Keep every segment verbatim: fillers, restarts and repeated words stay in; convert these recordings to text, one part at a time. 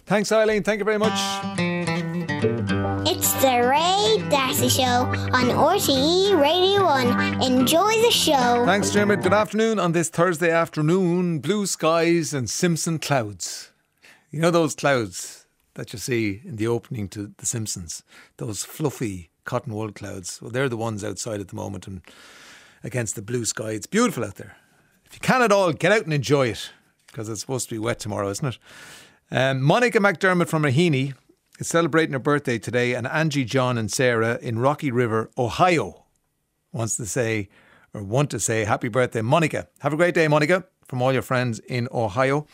Thanks, Eileen. Thank you very much. It's the Ray Darcy Show on R T E Radio one. Enjoy the show. Thanks, Dermot. Good afternoon on this Thursday afternoon. Blue skies and Simpson clouds. You know those clouds that you see in the opening to The Simpsons? Those fluffy cotton wool clouds. Well, they're the ones outside at the moment and against the blue sky. It's beautiful out there. If you can at all, get out and enjoy it, because it's supposed to be wet tomorrow, isn't it? Um, Monica McDermott from Raheny is celebrating her birthday today, and Angie, John and Sarah in Rocky River, Ohio wants to say, or want to say, happy birthday, Monica. Have a great day, Monica, from all your friends in Ohio.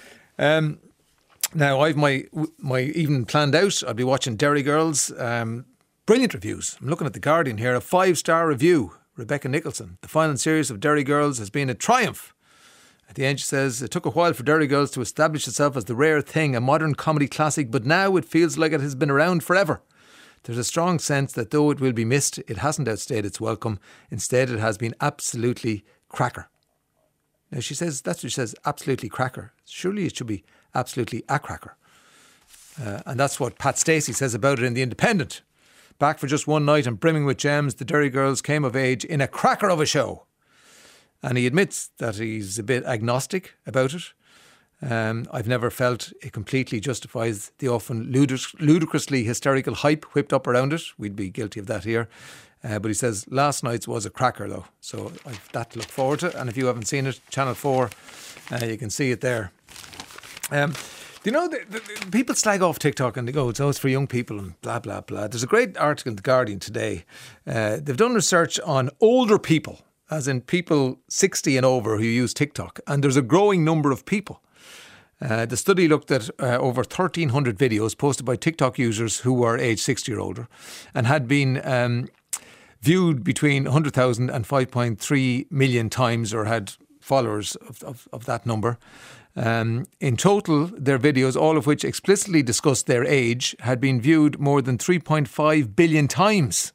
Um, now, I've my my evening planned out. I'll be watching Derry Girls. Um, brilliant reviews. I'm looking at The Guardian here. A five-star review. Rebecca Nicholson. The final series of Derry Girls has been a triumph. At the end, she says, it took a while for Derry Girls to establish itself as the rare thing, a modern comedy classic, but now it feels like it has been around forever. There's a strong sense that though it will be missed, it hasn't outstayed its welcome. Instead, it has been absolutely cracker. Now, she says, that's what she says, absolutely cracker. Surely it should be absolutely a cracker. Uh, and that's what Pat Stacey says about it in The Independent. Back for just one night and brimming with gems, the Derry Girls came of age in a cracker of a show. And he admits that he's a bit agnostic about it. Um, I've never felt it completely justifies the often ludic- ludicrously hysterical hype whipped up around it. We'd be guilty of that here. Uh, but he says last night's was a cracker though. So I've that to look forward to. And if you haven't seen it, Channel four, uh, you can see it there. Um, you know, the, the, the people slag off TikTok and they go, it's always for young people and blah, blah, blah. There's a great article in The Guardian today. Uh, they've done research on older people, as in people sixty and over who use TikTok. And there's a growing number of people. Uh, the study looked at uh, over thirteen hundred videos posted by TikTok users who were age sixty or older and had been um, viewed between one hundred thousand and five point three million times, or had followers of, of, of that number. Um, in total, their videos, all of which explicitly discussed their age, had been viewed more than three point five billion times.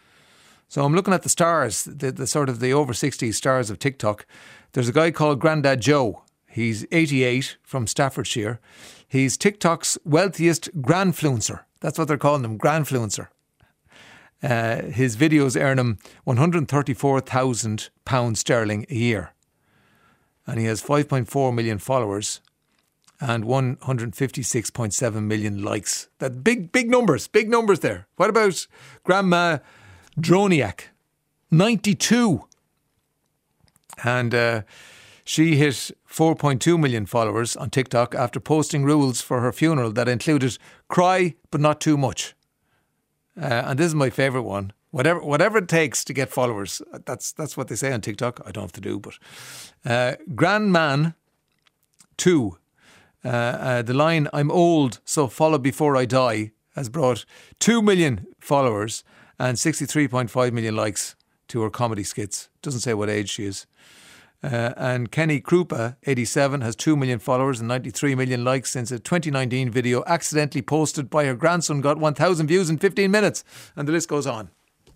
So I'm looking at the stars, the, the sort of the over sixty stars of TikTok. There's a guy called Grandad Joe. He's eighty-eight from Staffordshire. He's TikTok's wealthiest grandfluencer. That's what they're calling him, grandfluencer. Uh, his videos earn him one hundred thirty-four thousand pounds sterling a year. And he has five point four million followers and one hundred fifty-six point seven million likes. That big, big numbers, big numbers there. What about Grandma Droniak? ninety-two. And uh, she hit four point two million followers on TikTok after posting rules for her funeral that included cry, but not too much. Uh, and this is my favourite one. Whatever whatever it takes to get followers. That's that's what they say on TikTok. I don't have to do, but... Uh, Grandman two. Uh, uh, the line, I'm old, so follow before I die, has brought two million followers and sixty-three point five million likes to her comedy skits. Doesn't say what age she is. Uh, and Kenny Krupa, eighty-seven, has two million followers and ninety-three million likes since a twenty nineteen video accidentally posted by her grandson got one thousand views in fifteen minutes. And the list goes on.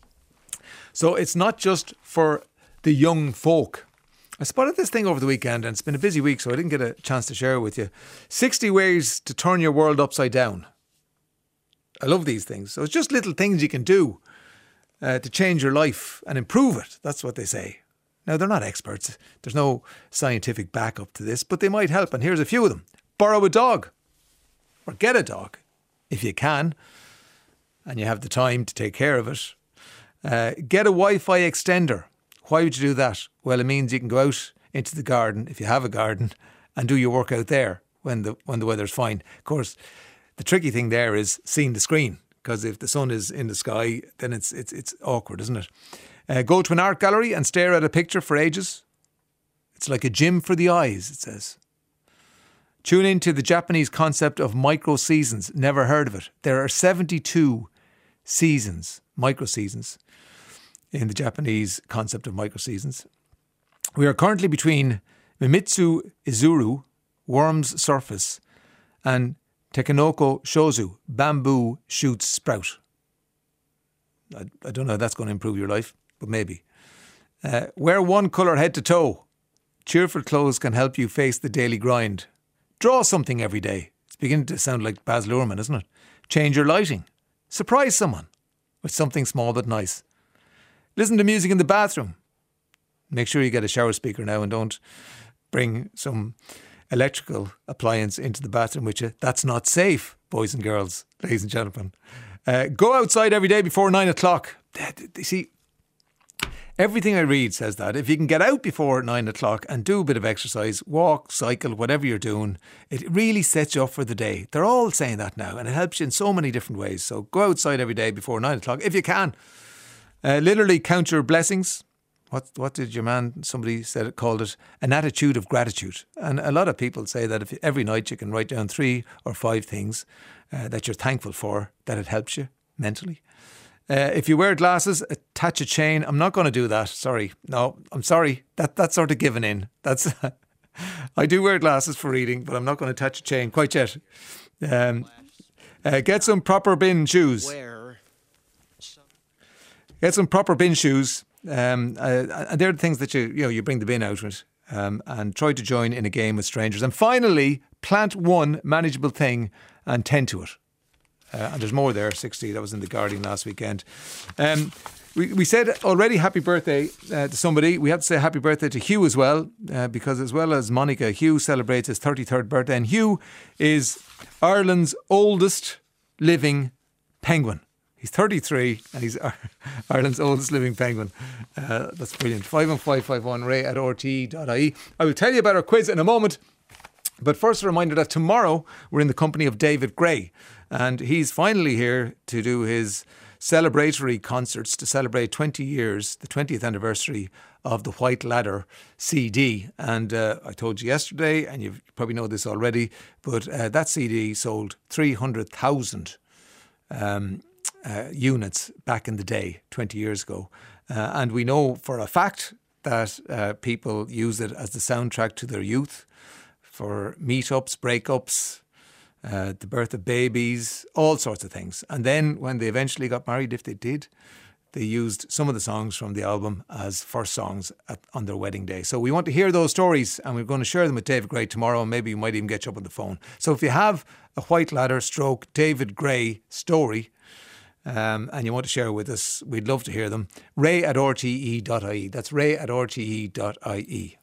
So it's not just for the young folk. I spotted this thing over the weekend and it's been a busy week, so I didn't get a chance to share it with you. sixty ways to turn your world upside down. I love these things. So it's just little things you can do uh, to change your life and improve it. That's what they say. Now, they're not experts. There's no scientific backup to this, but they might help. And here's a few of them. Borrow a dog. Or get a dog, if you can, and you have the time to take care of it. Uh, get a Wi-Fi extender. Why would you do that? Well, it means you can go out into the garden, if you have a garden, and do your work out there when the when the weather's fine. Of course, the tricky thing there is seeing the screen, because if the sun is in the sky, then it's it's it's awkward, isn't it? Uh, go to an art gallery and stare at a picture for ages. It's like a gym for the eyes, it says. Tune into the Japanese concept of micro-seasons. Never heard of it. There are seventy-two seasons, micro-seasons, in the Japanese concept of micro-seasons. We are currently between Mimitsu Izuru, Worm's Surface, and Tekinoko Shozu, Bamboo Shoots Sprout. I, I don't know how that's going to improve your life, but maybe. Uh, wear one colour head to toe. Cheerful clothes can help you face the daily grind. Draw something every day. It's beginning to sound like Baz Luhrmann, isn't it? Change your lighting. Surprise someone with something small but nice. Listen to music in the bathroom. Make sure you get a shower speaker now and don't bring some electrical appliance into the bathroom with you. That's not safe, boys and girls, ladies and gentlemen. Uh, go outside every day before nine o'clock. You see, everything I read says that if you can get out before nine o'clock and do a bit of exercise, walk, cycle, whatever you're doing, it really sets you up for the day. They're all saying that now, and it helps you in so many different ways. So go outside every day before nine o'clock if you can. Uh, literally count your blessings. What what did your man, somebody said it, called it an attitude of gratitude. And a lot of people say that if every night you can write down three or five things uh, that you're thankful for, that it helps you mentally. Uh, if you wear glasses, attach a chain. I'm not going to do that. Sorry. No, I'm sorry. That That's sort of given in. That's I do wear glasses for reading, but I'm not going to attach a chain quite yet. Um, uh, get some proper bin shoes. Get some proper bin shoes. Um, uh, and they're the things that you you know you bring the bin out with, um, and try to join in a game with strangers. And finally, plant one manageable thing and tend to it. Uh, and there's more there. sixty. That was in the Guardian last weekend. Um, we we said already happy birthday uh, to somebody. We have to say happy birthday to Hugh as well, uh, because as well as Monica, Hugh celebrates his thirty-third birthday, and Hugh is Ireland's oldest living penguin. He's thirty-three and he's Ireland's oldest living penguin. Uh, that's brilliant. five one five five one ray at r t e dot i e. I will tell you about our quiz in a moment. But first a reminder that tomorrow we're in the company of David Gray. And he's finally here to do his celebratory concerts to celebrate twenty years, the twentieth anniversary of the White Ladder C D. And uh, I told you yesterday, and you probably know this already, but uh, that C D sold three hundred thousand um Uh, units back in the day, twenty years ago. Uh, and we know for a fact that uh, people use it as the soundtrack to their youth, for meetups, breakups, uh, the birth of babies, all sorts of things. And then when they eventually got married, if they did, they used some of the songs from the album as first songs at, on their wedding day. So we want to hear those stories, and we're going to share them with David Gray tomorrow, and maybe you might even get you up on the phone. So if you have a White Ladder stroke David Gray story, Um, and you want to share with us, we'd love to hear them. ray at r t e dot i e. That's ray at r t e dot i e.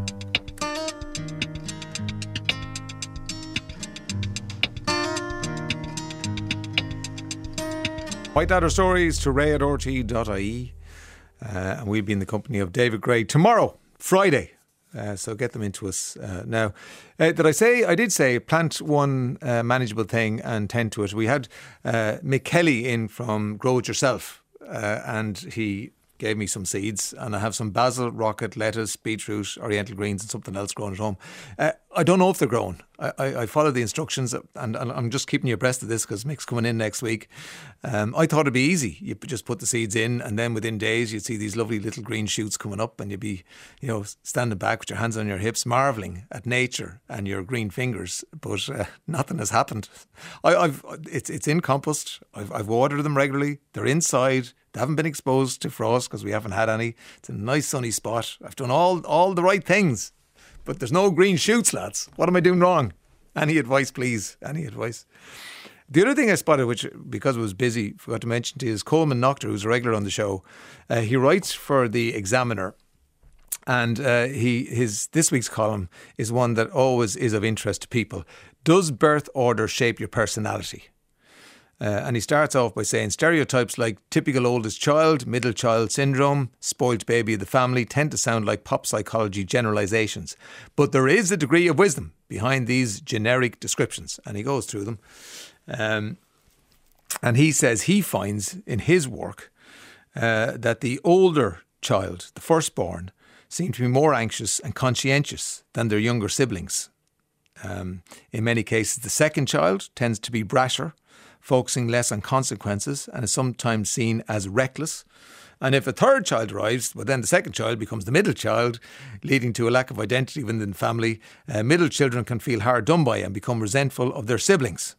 White Ladder stories to ray at r t e dot i e. Uh, and we'll be in the company of David Gray tomorrow, Friday. Uh, so get them into us uh, now. Uh, did I say, I did say, plant one uh, manageable thing and tend to it. We had uh, Mick Kelly in from Grow It Yourself, uh, and he gave me some seeds, and I have some basil, rocket, lettuce, beetroot, oriental greens and something else growing at home. Uh, I don't know if they're grown. I, I, I followed the instructions, and, and I'm just keeping you abreast of this because Mick's coming in next week. Um, I thought it'd be easy. You just put the seeds in, and then within days you'd see these lovely little green shoots coming up, and you'd be, you know, standing back with your hands on your hips, marvelling at nature and your green fingers. But uh, nothing has happened. I, I've it's it's in compost. I've, I've watered them regularly. They're inside. They haven't been exposed to frost because we haven't had any. It's a nice sunny spot. I've done all all the right things. But there's no green shoots, lads. What am I doing wrong? Any advice, please? Any advice? The other thing I spotted, which, because I was busy, forgot to mention to you, is Coleman Noctor, who's a regular on the show. Uh, he writes for the Examiner. And uh, he his this week's column is one that always is of interest to people. Does birth order shape your personality? Uh, and he starts off by saying stereotypes like typical oldest child, middle child syndrome, spoilt baby of the family tend to sound like pop psychology generalisations. But there is a degree of wisdom behind these generic descriptions. And he goes through them. Um, and he says he finds in his work uh, that the older child, the firstborn, seem to be more anxious and conscientious than their younger siblings. Um, in many cases, the second child tends to be brasher, focusing less on consequences, and is sometimes seen as reckless. And if a third child arrives, well, then the second child becomes the middle child, leading to a lack of identity within the family. Uh, middle children can feel hard done by and become resentful of their siblings.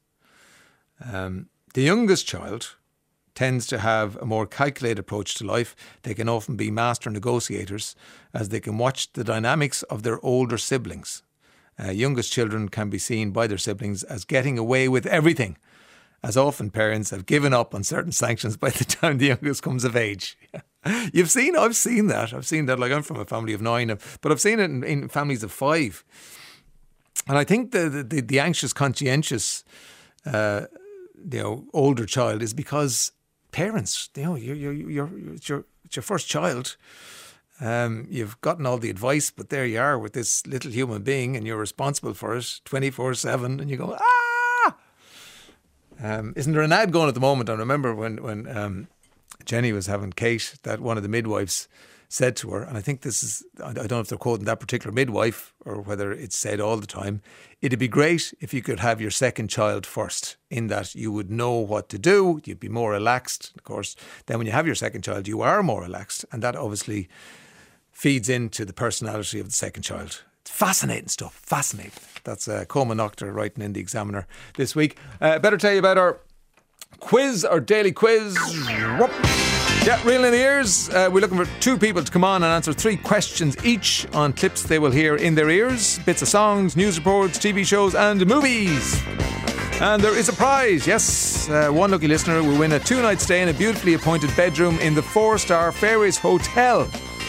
Um, the youngest child tends to have a more calculated approach to life. They can often be master negotiators, as they can watch the dynamics of their older siblings Uh, youngest children can be seen by their siblings as getting away with everything, as often parents have given up on certain sanctions by the time the youngest comes of age. You've seen, I've seen that. I've seen that. Like, I'm from a family of nine, but I've seen it in, in families of five. And I think the the, the anxious, conscientious, uh, you know, older child is because parents, you know, you're you're you're it's your it's your first child. Um, you've gotten all the advice, but there you are with this little human being, and you're responsible for it twenty-four seven. And you go, ah! Um, isn't there an ad going at the moment? I remember when when um, Jenny was having Kate, that one of the midwives said to her, and I think this is, I don't know if they're quoting that particular midwife or whether it's said all the time, it'd be great if you could have your second child first, in that you would know what to do, you'd be more relaxed. Of course, then when you have your second child, you are more relaxed, and that obviously feeds into the personality of the second child. It's fascinating stuff, fascinating. That's uh, Coma Noctor writing in the Examiner this week. Uh, better tell you about our quiz, our daily quiz. Whoop. Yeah, reeling in the ears. Uh, we're looking for two people to come on and answer three questions each on clips they will hear in their ears. Bits of songs, news reports, T V shows and movies. And there is a prize, yes. Uh, one lucky listener will win a two-night stay in a beautifully appointed bedroom in the four-star Fairways Hotel.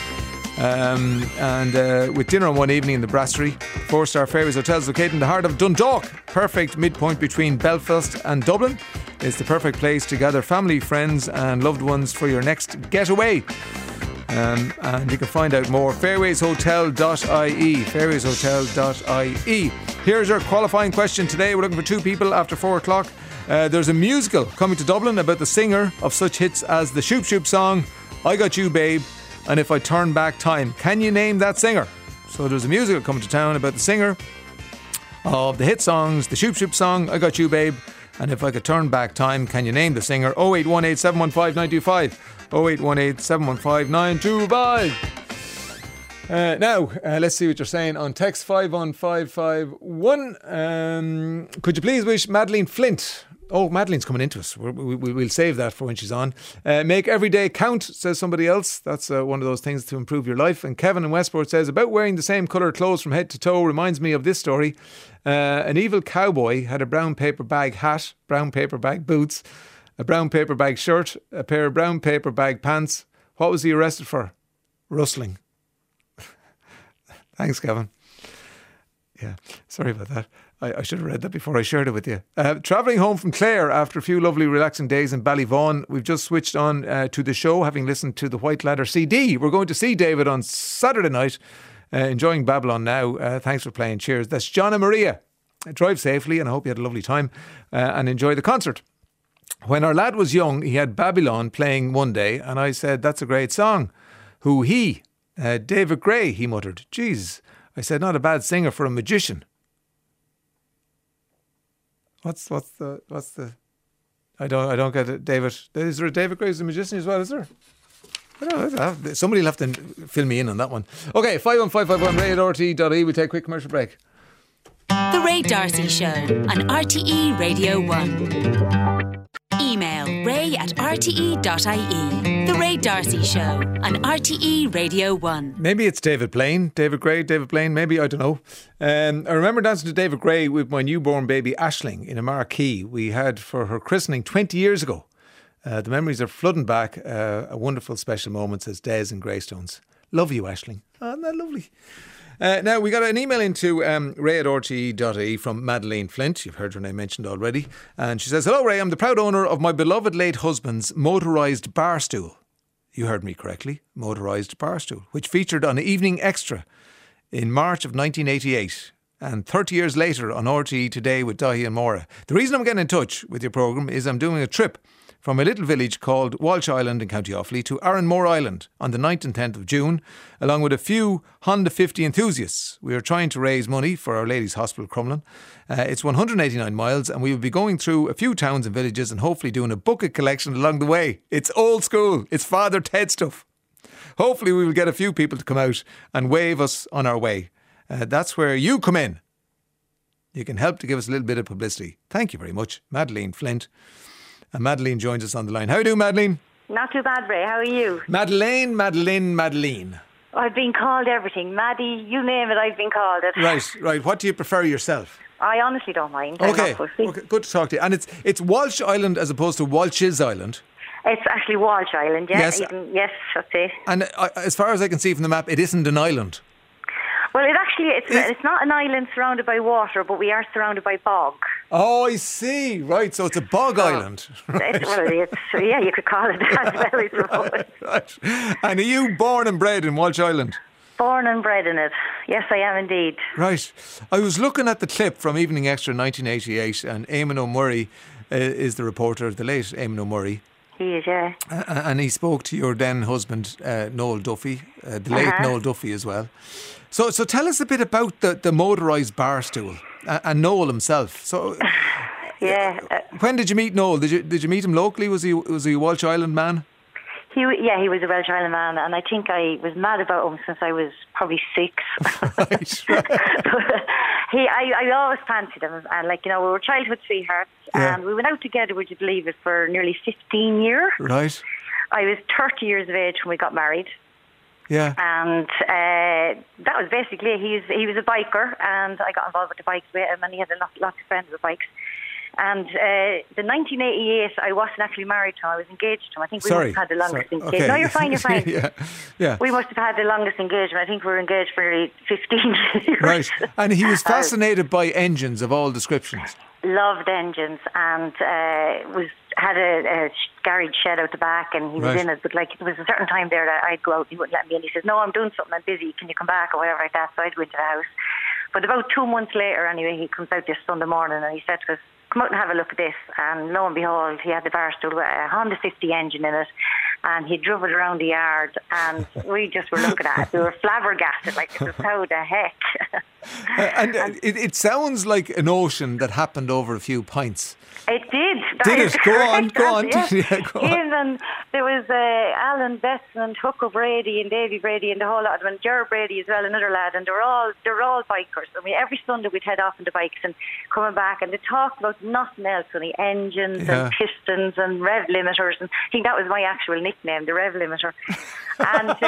Um, and uh, with dinner on one evening in the Brasserie. Four-star Fairways Hotel is located in the heart of Dundalk. Perfect midpoint between Belfast and Dublin. It's the perfect place to gather family, friends and loved ones for your next getaway. Um, and you can find out more fairways hotel dot I E. fairways hotel dot I E. Here's our qualifying question today. We're looking for two people after four o'clock. Uh, there's a musical coming to Dublin about the singer of such hits as the Shoop Shoop song, I Got You Babe, and If I Turn Back Time. Can you name that singer? So there's a musical coming to town about the singer of the hit songs, the Shoop Shoop song, I Got You Babe, and If I Could Turn Back Time. Can you name the singer? oh eight one eight, seven one five, nine two five. oh eight one eight, seven one five, nine two five. Uh, now, uh, let's see what you're saying on text five one five five one. Um, could you please wish Madeleine Flint... Oh, Madeleine's coming into us. We're, we, we'll save that for when she's on. Uh, make every day count, says somebody else. That's uh, one of those things to improve your life. And Kevin in Westport says, about wearing the same colour clothes from head to toe reminds me of this story. Uh, an evil cowboy had a brown paper bag hat, brown paper bag boots, a brown paper bag shirt, a pair of brown paper bag pants. What was he arrested for? Rustling. Thanks, Kevin. Yeah, sorry about that. I, I should have read that before I shared it with you. Uh, travelling home from Clare after a few lovely relaxing days in Ballyvaughan. We've just switched on uh, to the show, having listened to the White Ladder C D. We're going to see David on Saturday night. Uh, enjoying Babylon now. Uh, thanks for playing. Cheers. That's John and Maria. Drive safely, and I hope you had a lovely time uh, and enjoy the concert. When our lad was young, he had Babylon playing one day, and I said, that's a great song. Who he? Uh, David Gray, he muttered. Jeez. I said, not a bad singer for a magician. What's what's the what's the? I don't I don't get it, David. Is there a David Gray who's a magician as well? Is there? I don't know. Somebody will have to fill me in on that one. Okay, five one five five one ray at r t e dot i e. We take a quick commercial break. The Ray D'Arcy Show on R T E Radio One. Email ray at r t e dot i e. The Ray D'Arcy Show on R T E Radio One. Maybe it's David Blaine, David Gray, David Blaine, maybe, I don't know. Um, I remember dancing to David Gray with my newborn baby Aisling in a marquee we had for her christening twenty years ago. Uh, the memories are flooding back. Uh, a wonderful special moment, says Des in Greystones. Love you, Aisling. Oh, isn't that lovely? Uh, now, we got an email into um, ray at r t e dot i e from Madeleine Flint. You've heard her name mentioned already. And she says, hello, Ray. I'm the proud owner of my beloved late husband's motorised bar stool. You heard me correctly. Motorised bar stool, which featured on Evening Extra in March of nineteen eighty-eight. And thirty years later on R T E Today with Dahi and Maura. The reason I'm getting in touch with your programme is I'm doing a trip from a little village called Walsh Island in County Offaly to Arranmore Island on the ninth and tenth of June, along with a few Honda fifty enthusiasts. We are trying to raise money for Our Lady's Hospital, Crumlin. Uh, it's one hundred eighty-nine miles, and we will be going through a few towns and villages and hopefully doing a bucket collection along the way. It's old school. It's Father Ted stuff. Hopefully we will get a few people to come out and wave us on our way. Uh, that's where you come in. You can help to give us a little bit of publicity. Thank you very much, Madeleine Flint. And Madeleine joins us on the line. How do you do, Madeleine? Not too bad, Ray. How are you? Madeleine, Madeleine, Madeleine. I've been called everything. Maddie, you name it, I've been called it. Right, right. What do you prefer yourself? I honestly don't mind. Okay, okay, good to talk to you. And it's it's Walsh Island as opposed to Walsh's Island. It's actually Walsh Island, yeah. Yes. Even, yes, that's it. And uh, as far as I can see from the map, it isn't an island. Well, it actually, it's, Is- it's not an island surrounded by water, but we are surrounded by bog. Oh, I see. Right, so it's a bog island. Right. It's, well, it's, yeah, you could call it that, well, I suppose. Right. And are you born and bred in Walsh Island? Born and bred in it. Yes, I am indeed. Right. I was looking at the clip from Evening Extra nineteen eighty-eight, and Eamon O'Murray uh, is the reporter, the late Eamon O'Murray. He is, yeah. Uh, and he spoke to your then husband, uh, Noel Duffy, uh, the late Uh-huh. Noel Duffy as well. So so tell us a bit about the, the motorised bar stool uh, and Noel himself. So Yeah. Uh, when did you meet Noel? Did you did you meet him locally? Was he was he a Walsh Island man? he, yeah, he was a Welsh Island man, and I think I was mad about him since I was probably six. Right, right. he, I, I always fancied him, and like you know, we were childhood sweethearts, Yeah. and we went out together. Would you believe it? For nearly fifteen years. Right. I was thirty years of age when we got married. Yeah. And uh, that was basically it. He's he was a biker, and I got involved with the bikes with him, and he had a lot, lots of friends with bikes. And uh, the nineteen eighty-eight, I wasn't actually married to him. I was engaged to him. I think we Sorry. must have had the longest Sorry. engagement. Okay. No, you're fine. You're fine. yeah. Yeah. We must have had the longest engagement. I think we were engaged for nearly fifteen years. Right. And he was Uh, fascinated by engines of all descriptions. loved engines, and uh, was had a, a garage shed out the back, and he was Right. in it. But like there was a certain time there that I'd go out, he wouldn't let me in. He says, "No, I'm doing something. I'm busy. Can you come back?" or whatever like that. So I'd go into the house. But about two months later, anyway, he comes out this Sunday morning, and he said to us, "Come out and have a look at this." And lo and behold, he had the bar stool with a Honda fifty engine in it, and he drove it around the yard, and we just were looking at it. We were flabbergasted, like, this is how the heck. Uh, and uh, it, it sounds like an ocean that happened over a few pints. It did. That Did is it? Go on, correct, go on. yes. Yeah, go on. Him and there was uh, Alan Besson and Hooker Brady and Davy Brady and the whole lot of them, and Gerard Brady as well, another lad, and they were all they were all bikers. I mean, every Sunday we'd head off on the bikes and coming back, and they talked about nothing else, only engines Yeah. and pistons and rev limiters, and I think that was my actual nickname, the rev limiter. And uh,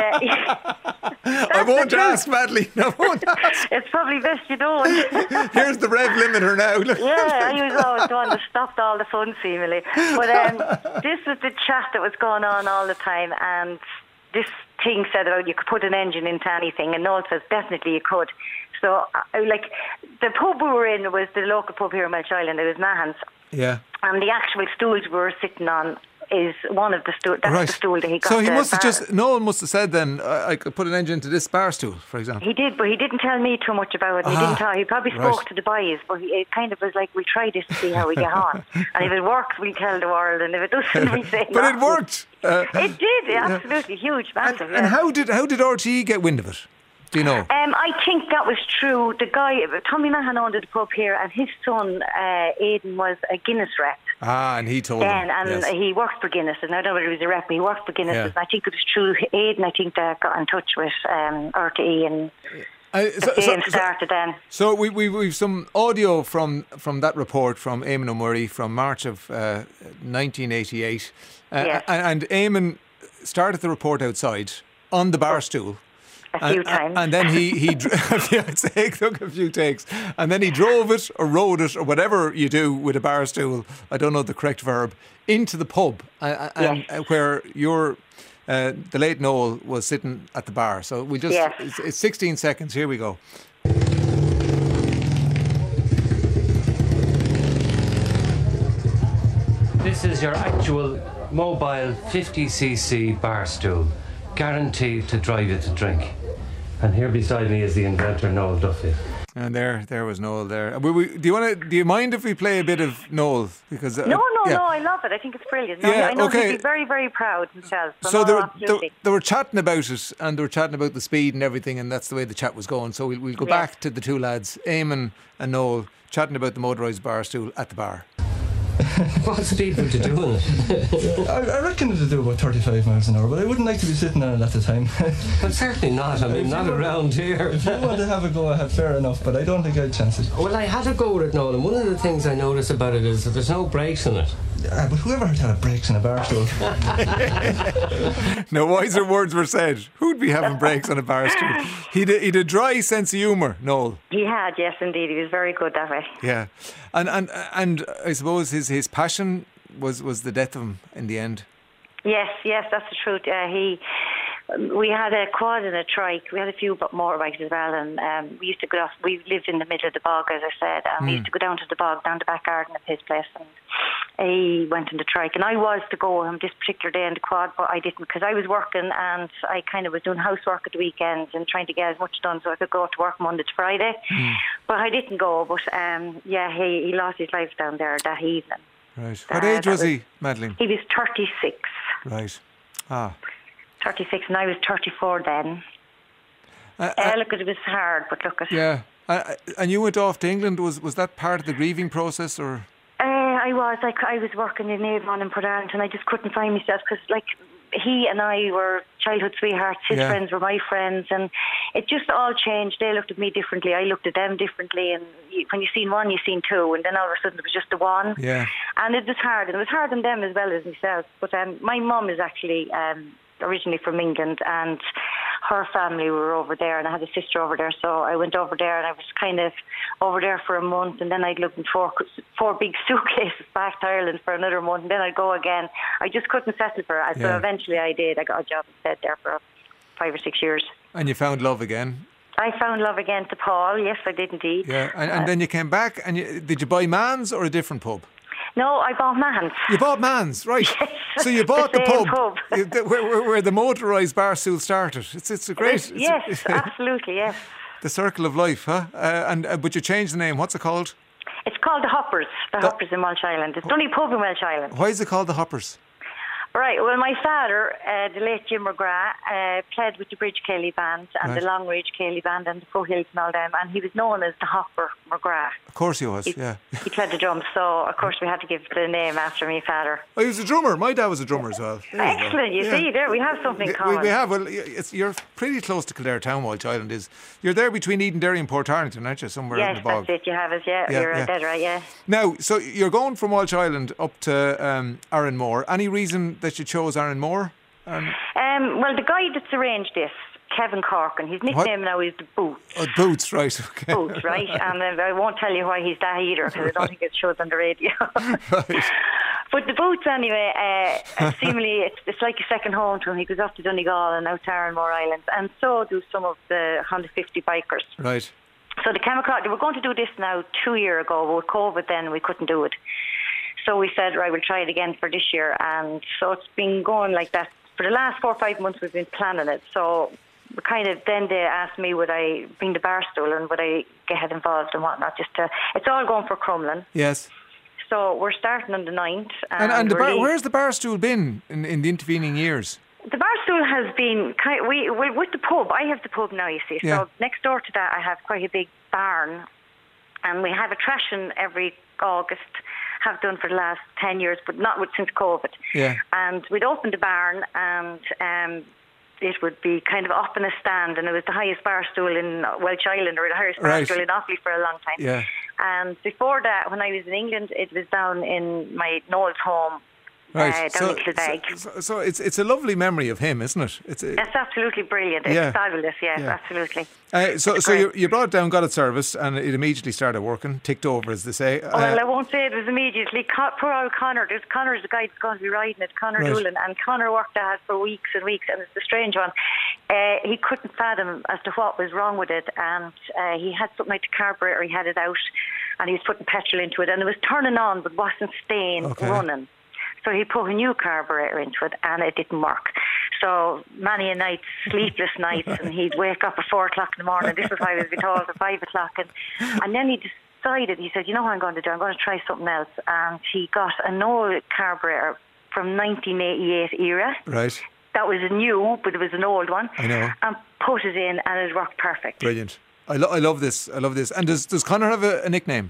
I won't ask, Madeleine. I won't ask. it's probably best you don't. Here's the rev limiter now. Look. Yeah, I was always the one that stopped all the fun, seemingly. But um, this was the chat that was going on all the time, and this thing said about you could put an engine into anything, and Noel says definitely you could. So, uh, like, the pub we were in was the local pub here in Welsh Island. It was Nahan's, Yeah. and the actual stools we were sitting on is one of the stool. That's Right. the stool that he got. So he the must have bar. just, Noel must have said then, I, I could put an engine into this bar stool, for example. He did, but he didn't tell me too much about it. He Ah, didn't tell. He probably spoke right. to the boys, but he, it kind of was like, "We'll try this to see how we get on, and if it works, we'll tell the world, and if it doesn't, we say But not." it worked. Uh, It did, absolutely huge, and, massive. and yeah. how did how did R T E get wind of it? Do you know? Um, I think that was true. The guy, Tommy Nahan, owned the pub here, and his son, uh, Aidan, was a Guinness rep Ah, and he told then, them. and yes. he worked for Guinness. And I don't know whether he was a rep, but he worked for Guinness. Yeah. And I think it was true. Aidan, I think, that got in touch with um, R T E, and Uh, the so, so, game so, started then. so we, we, we've some audio from, from that report from Eamon O'Murray from March of uh, nineteen eighty-eight. Uh, Yes. and, and Eamon started the report outside on the bar stool. A few and, times. and then he, he dr- yeah, I'd say it took a few takes. And then he drove it or rode it or whatever you do with a bar stool, I don't know the correct verb, into the pub uh, and Yes. uh, where your, uh, the late Noel was sitting at the bar. So we just, Yes. it's, it's sixteen seconds, here we go. This is your actual mobile fifty c c bar stool, guaranteed to drive you to drink. And here beside me is the inventor, Noel Duffy. And there, there was Noel there. We, we, do you want to? Do you mind if we play a bit of Noel? Because uh, No, no, yeah. no, I love it. I think it's brilliant. No, Yeah, I know okay. he'd be very, very proud himself. So, So no, they were, absolutely. they, they were chatting about it, and they were chatting about the speed and everything, and that's the way the chat was going. So we'll, we'll go Yeah. back to the two lads, Eamon and Noel, chatting about the motorised bar stool at the bar. What's the people to do in it? I, I reckon it'll do about thirty-five miles an hour, but I wouldn't like to be sitting on it at the time. Well, certainly not. I mean, not around here. If you want to have a go, I have fair enough, but I don't think I'd chance it. Well, I had a go with it, Noel, and one of the things I noticed about it is that there's no brakes in it. uh, but whoever had had breaks in a bar stool? No wiser words were said. Who'd be having breaks on a bar stool? He'd a, he'd a dry sense of humour, Noel. He had, yes, indeed. He was very good that way. Yeah, and and and I suppose his his passion was was the death of him in the end. Yes, yes, that's the truth. Uh, he. We had a quad and a trike. We had a few motorbikes as well, and um, we used to go off. We lived in the middle of the bog, as I said, and mm. we used to go down to the bog, down the back garden of his place, and he went in the trike. And I was to go with him this particular day in the quad, but I didn't because I was working, and I kind of was doing housework at the weekends and trying to get as much done so I could go to work Monday to Friday. Mm. But I didn't go. But um, yeah, he, he lost his life down there that evening. Right. What uh, age was, was he, Madeleine? He was thirty-six. Right. Ah. thirty-six, and I was thirty-four then. Uh, uh, uh, look, it was hard, but look at. Yeah, uh, and you went off to England. Was was that part of the grieving process, or? Uh, I was. I, I was working in Avon in Port Arlington, and I just couldn't find myself because, like, he and I were childhood sweethearts. His yeah. friends were my friends, and it just all changed. They looked at me differently. I looked at them differently, and you, when you seen one, you seen two, and then all of a sudden it was just the one. Yeah. And it was hard, and it was hard on them as well as myself. But um, my mum is actually. Um, originally from England, and her family were over there, and I had a sister over there, so I went over there, and I was kind of over there for a month, and then I'd look in four, four big suitcases back to Ireland for another month, and then I'd go again. I just couldn't settle for it, so yeah. eventually I did. I got a job instead there for five or six years. And you found love again? I found love again to Paul, yes I did indeed. Yeah, and, and uh, then you came back, and you, did you buy Mann's or a different pub? No, I bought Mann's. You bought Mann's, right? Yes, so you bought the, the pub, pub. where, where, where the motorised bar stool started. It's it's a great. It's, yes, it's, absolutely, yes. The circle of life, huh? Uh, and uh, but you changed the name. What's it called? It's called the Hoppers. The, the Hoppers in Walsh Island. It's the only pub in Walsh Island. Why is it called the Hoppers? Right, well, my father, uh, the late Jim McGrath, uh, played with the Bridge Cayley Band and right. the Longreach Cayley Band and the Foothills and all them, and he was known as the Hopper McGrath. Of course he was, he, yeah. He played the drums, so of course we had to give the name after my father. Oh, he was a drummer. My dad was a drummer as well. There Excellent, you, you yeah. see, there we have something in common. We, we have, well, it's, you're pretty close to Kildare Town, Walsh Island is. You're there between Edenderry and Port Arlington, aren't you, somewhere yes, in the bog? Yes, that's it, you have it, yeah, yeah you're yeah. dead right, yeah. Now, so you're going from Walsh Island up to um, Arranmore. Any reason that you chose Arranmore? Um, um, well, the guy that's arranged this, Kevin Corkin, his nickname what? now is the Boots. Oh, Boots, right, okay. Boots, right, and uh, I won't tell you why he's that either, because I don't think it shows on the radio. Right. But the Boots, anyway, uh, seemingly it's, it's like a second home to him. He goes up to Donegal and out to Arranmore Island, and so do some of the one hundred fifty bikers. Right. So the chemical, they were going to do this now two years ago, but with COVID then we couldn't do it. So we said, right, we'll try it again for this year, and so it's been going like that. For the last four or five months we've been planning it, so kind of then they asked me would I bring the bar stool and would I get involved and whatnot, just to, it's all going for Crumlin. Yes. So we're starting on the ninth. And, and, and the bar, where's the bar stool been in, in the intervening years? The bar stool has been, kind of, we, we with the pub, I have the pub now, you see, yeah. So next door to that I have quite a big barn, and we have a trashing every August, have done for the last ten years, but not with, since COVID. Yeah. And we'd open the barn, and um, it would be kind of up in a stand, and it was the highest bar stool in Welsh Island, or the highest bar right. stool in Offaly for a long time. Yeah. And before that, when I was in England, it was down in my Noel's home. Right, uh, down so, in Kilbeg. So, so it's it's a lovely memory of him, isn't it? It's a, That's absolutely brilliant. It's yeah. fabulous, yes, yeah. absolutely. Uh, so so you, you brought it down, got it serviced, and it immediately started working, ticked over, as they say. Oh, well, uh, I won't say it was immediately. Con- poor old Connor, there's Connor's the guy that's going to be riding it, Connor right. Doolan, and Connor worked at it for weeks and weeks, and it's a strange one. Uh, he couldn't fathom as to what was wrong with it, and uh, he had something like the carburetor, he had it out, and he was putting petrol into it, and it was turning on but wasn't staying okay. running. So he put a new carburetor into it, and it didn't work. So many a night, sleepless nights, and he'd wake up at four o'clock in the morning. This was how he was told at five o'clock, and and then he decided. He said, "You know what I'm going to do? I'm going to try something else." And he got an old carburetor from nineteen eighty-eight era. Right. That was a new, but it was an old one. I know. And put it in, and it worked perfect. Brilliant. I, lo- I love this. I love this. And does does Connor have a, a nickname?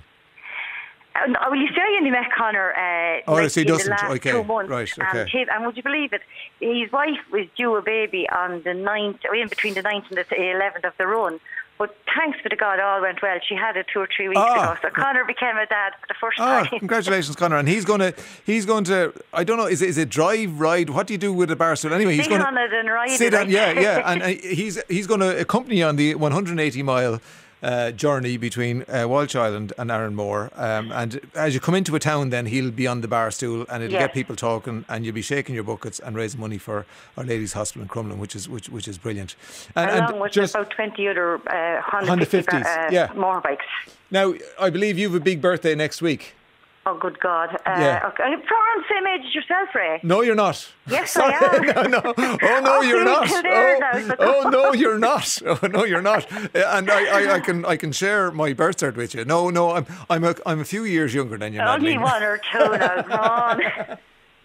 Uh, no, well, you see, I only met Connor uh, oh, like so he in doesn't. the last okay. two months. Right, okay. And, his, and would you believe it? His wife was due a baby on the ninth, or in between the ninth and the eleventh of the run. But thanks be to God, all went well. She had it two or three weeks Ah. ago, so Conor became a dad for the first Oh, time. congratulations, Conor! And he's going to, he's going to. I don't know. Is it, is it drive, ride? What do you do with a bar stool? Anyway, he's Sit going on it and ride sit it, on. I Yeah, think. yeah. And uh, he's he's going to accompany you on the one hundred eighty mile uh, journey between uh, Walsh Island and Arranmore. Um, and as you come into a town, then he'll be on the bar stool, and it'll Yes. get people talking, and you'll be shaking your buckets and raising money for Our Lady's Hospital in Crumlin, which is which which is brilliant. And, Along and with just about twenty other uh, Honda, Honda fifty fifties, uh, yeah. motorbikes. now, I believe you have a big birthday next week. Oh, good God. Uh, Yeah. okay. I'm around the same age as yourself, Ray. No, you're not. Yes, Sorry. I am. no, no. Oh, no, Oh, you're so not. you're there Oh, now, so- oh, no, you're not. Oh, no, you're not. Uh, And I, I, I can, I can share my birth cert with you. No, no, I'm, I'm a, I'm a few years younger than you, Only Madeleine. one or two now, come on.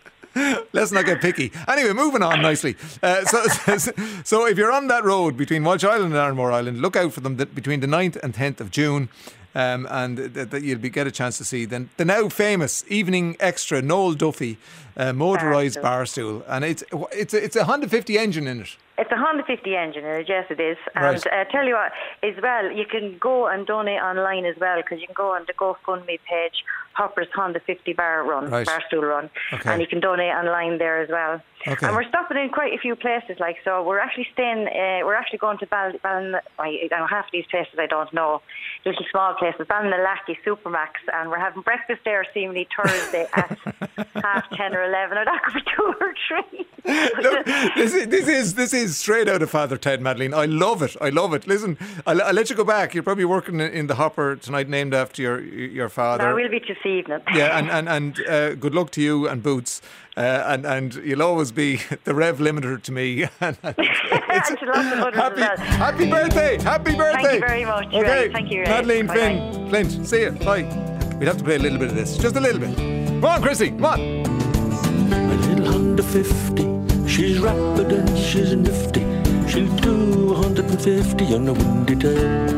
Let's not get picky. Anyway, moving on nicely. Uh, so, so, so if you're on that road between Walsh Island and Arranmore Island, look out for them th- between the ninth and tenth of June. Um, and that th- you'll be, get a chance to see then the now famous evening extra Noel Duffy uh, motorised bar stool, and it's it's a, it's a Honda fifty engine in it. It's a Honda fifty engine in it, yes it is. And Right. uh, tell you what, as well, you can go and donate online as well, because you can go on the GoFundMe page, Hopper's Honda fifty bar run, Right. bar stool run, Okay. and you can donate online there as well. Okay. And we're stopping in quite a few places, like, so we're actually staying, uh, we're actually going to Bal, Bal I, I, half these places I don't know, little small places, Ballinalaki, Supermax, and we're having breakfast there seemingly Thursday at half ten or eleven, or that could be two or three. Look, this is, this is this is straight out of Father Ted, Madeleine. I love it. I love it. Listen, I'll, I'll let you go back. You're probably working in in the Hopper tonight, named after your your father. No, we'll be this evening. Yeah, and and and uh, good luck to you and Boots, uh, and and you'll always be the rev limiter to me. And, and it's- And to lots of others happy, as well. happy birthday! Happy birthday! Thank you very much, Okay, Ray. Thank you, Ray. Madeleine, Bye Finn, Clint, see you. Bye. We'd have to play a little bit of this, just a little bit. Come on, Chrissy, come on. My little Honda fifty, she's rapid and she's nifty. She'll do one hundred fifty on a windy day.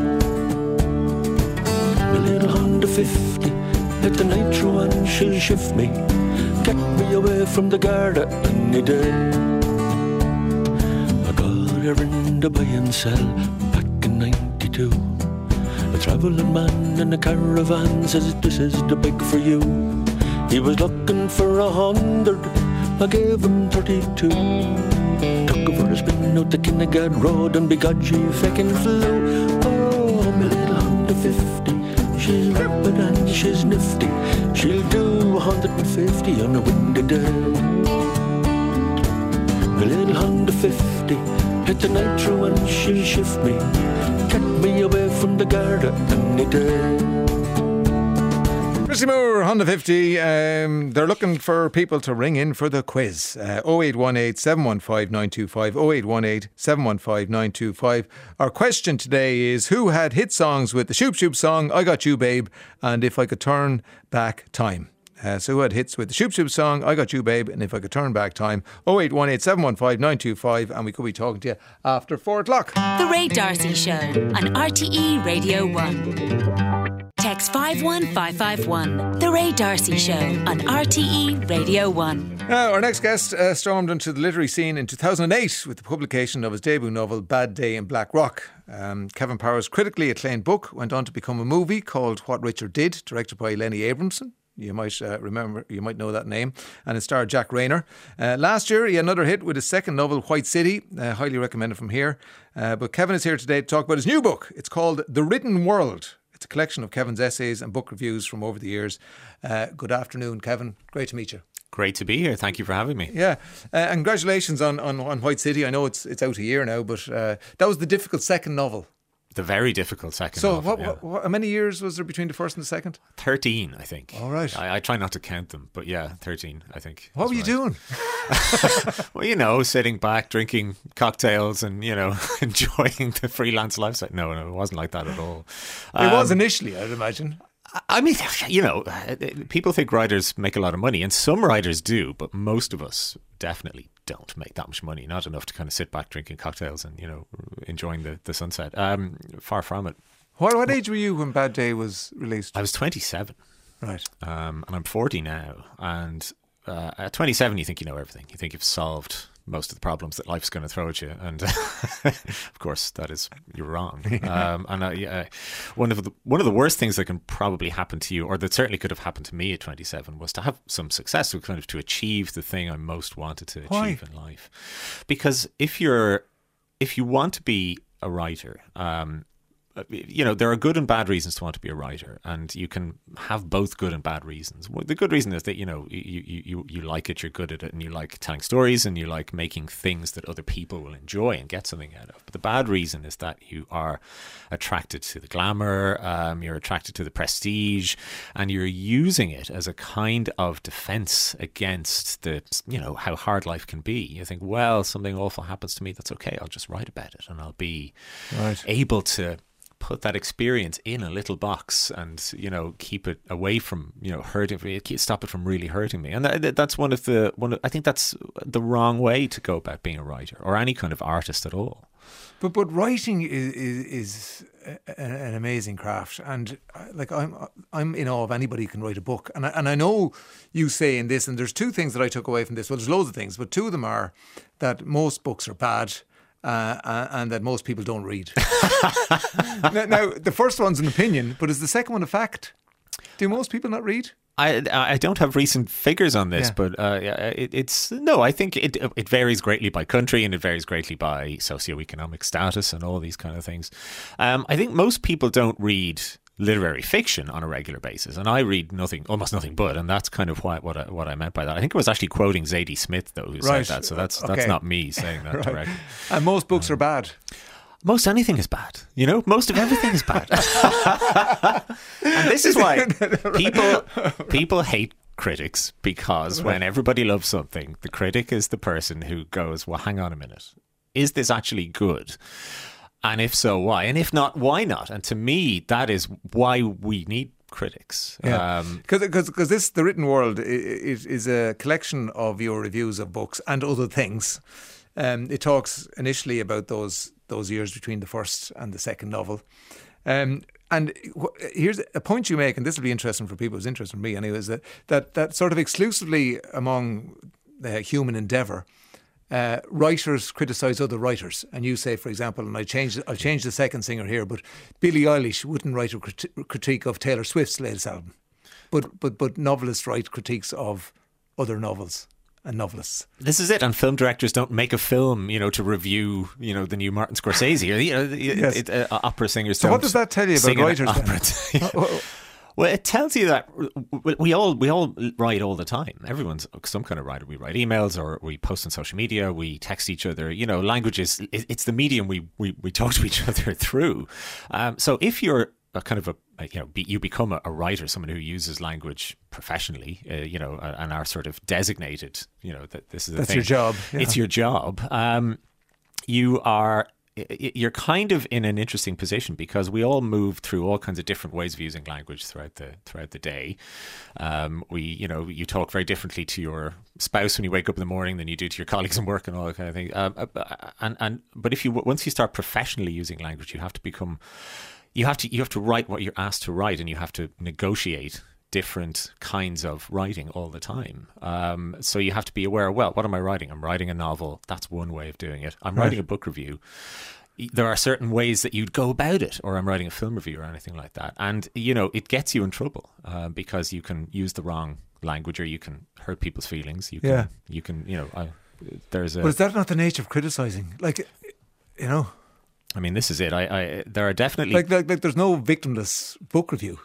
My little Honda fifty, let the nitro and she'll shift me, get me away from the Garda any day. I got her in the buy and sell back in ninety-two. A travelling man in a caravan says this is the bike for you. He was looking for a hundred, I gave him thirty-two. Took over a spin out the Kinnegad Road and begodgy feckin' flew. Oh, my little Honda fifty, she's rapid and she's nifty. She'll do one hundred fifty on a windy day. My little Honda fifty, hit the nitro and she'll shift me, get me away from the Garda any day. Chrissy Moore, Honda fifty. Um, they're looking for people to ring in for the quiz. Uh, oh eight one eight, seven one five, nine two five, oh eight one eight, seven one five, nine two five. Our question today is, who had hit songs with the Shoop Shoop song, I Got You Babe, and If I Could Turn Back Time? Uh, so who had hits with the Shoop Shoop song, I Got You Babe, and If I Could Turn Back Time? oh eight one eight, seven one five, nine two five, and we could be talking to you after four o'clock. The Ray D'Arcy Show on R T E Radio one. Text five one five five one. The Ray D'Arcy Show on R T E Radio one. Now, our next guest uh, stormed into the literary scene in two thousand eight with the publication of his debut novel, Bad Day in Black Rock. Um, Kevin Power's critically acclaimed book went on to become a movie called What Richard Did, directed by Lenny Abramson. You might uh, remember, you might know that name. And it starred Jack Rayner. Uh, last year, he had another hit with his second novel, White City. Uh, highly recommended from here. Uh, but Kevin is here today to talk about his new book. It's called The Written World. It's a collection of Kevin's essays and book reviews from over the years. Uh, good afternoon, Kevin. Great to meet you. Great to be here. Thank you for having me. Yeah, uh, and congratulations on, on, on White City. I know it's it's out a year now, but uh, that was the difficult second novel. The very difficult second So novel, what, yeah. what, what, how many years was there between the first and the second? thirteen, I think. All right. I, I try not to count them, but yeah, thirteen, I think. What were you doing? Well, you know, sitting back, drinking cocktails and, you know, enjoying the freelance lifestyle. No, no, it wasn't like that at all. It was Um, initially, I'd imagine. I mean, you know, people think writers make a lot of money, and some writers do, but most of us definitely don't make that much money. Not enough to kind of sit back drinking cocktails and, you know, enjoying the, the sunset. Um, far from it. What, what age were you when Bad Day was released? I was twenty-seven. Right. Um, and I'm forty now. And uh, at twenty-seven, you think you know everything. You think you've solved most of the problems that life's going to throw at you. And of course, that is, you're wrong. Um, and I, uh, one of the one of the worst things that can probably happen to you, or that certainly could have happened to me at twenty-seven, was to have some success, to kind of to achieve the thing I most wanted to achieve Why? in life. Because if you're, if you want to be a writer, um, you know, there are good and bad reasons to want to be a writer, and you can have both good and bad reasons. Well, the good reason is that, you know, you, you, you, you like it, you're good at it, and you like telling stories, and you like making things that other people will enjoy and get something out of. But the bad reason is that you are attracted to the glamour, um, you're attracted to the prestige, and you're using it as a kind of defense against the, you know, how hard life can be. You think, well, something awful happens to me, that's okay, I'll just write about it, and I'll be Right. able to put that experience in a little box and, you know, keep it away from, you know, hurting me, stop it from really hurting me. And that, that's one of the, one of, I think that's the wrong way to go about being a writer or any kind of artist at all. But but writing is is, is a, an amazing craft, and uh, like I'm I'm in awe of anybody who can write a book. And I, and I know you say in this, and there's two things that I took away from this. Well, there's loads of things, but two of them are that most books are bad. Uh, and that most people don't read. now, now, the first one's an opinion, but is the second one a fact? Do most people not read? I I don't have recent figures on this, Yeah. but uh, it, it's no. I think it it varies greatly by country, and it varies greatly by socioeconomic status and all these kind of things. Um, I think most people don't read literary fiction on a regular basis, and I read nothing, almost nothing but, and that's kind of what what I, what I meant by that. I think it was actually quoting Zadie Smith though who Right. said that, so that's Okay. that's not me saying that Right. directly. And most books are bad. Most anything is bad, you know. Most of everything is bad, and this is why people people hate critics, because when everybody loves something, the critic is the person who goes, "Well, hang on a minute, is this actually good? And if so, why? And if not, why not?" And to me, that is why we need critics. Yeah, Um, because because this the written world is is a collection of your reviews of books and other things. Um, it talks initially about those those years between the first and the second novel. Um, and wh- here's a point you make, and this will be interesting for people. It's interesting for me, anyway. Is that that that sort of exclusively among the human endeavour, uh, writers criticise other writers, and you say, for example, and I changed I changed the second singer here, but Billie Eilish wouldn't write a crit- critique of Taylor Swift's latest album, but but but novelists write critiques of other novels and novelists. This is it, and film directors don't make a film, you know, to review, you know, the new Martin Scorsese. Or, you know, Yes. it, uh, opera singers. So don't what does that tell you about sing an writers then? opera. Well, it tells you that we all we all write all the time. Everyone's some kind of writer. We write emails, or we post on social media. We text each other. You know, language is it's the medium we we, we talk to each other through. Um, so if you're a kind of a you know be, you become a, a writer, someone who uses language professionally, uh, you know, and are sort of designated, you know, that this is the That's thing. your job. Yeah. It's your job. Um, you are. You're kind of in an interesting position, because we all move through all kinds of different ways of using language throughout the throughout the day. Um, we, you know, you talk very differently to your spouse when you wake up in the morning than you do to your colleagues in work and all that kind of thing. Um, and and but if you once you start professionally using language, you have to become, you have to you have to write what you're asked to write, and you have to negotiate different kinds of writing all the time. Um, so you have to be aware, well, what am I writing? I'm writing a novel. That's one way of doing it. I'm Right. writing a book review. There are certain ways that you'd go about it, or I'm writing a film review or anything like that. And, you know, it gets you in trouble uh, because you can use the wrong language, or you can hurt people's feelings. You can, Yeah. you can, you know, I, there's a... But is that not the nature of criticising? Like, you know... I mean, this is it. I, I there are definitely... Like, like, like there's no victimless book review.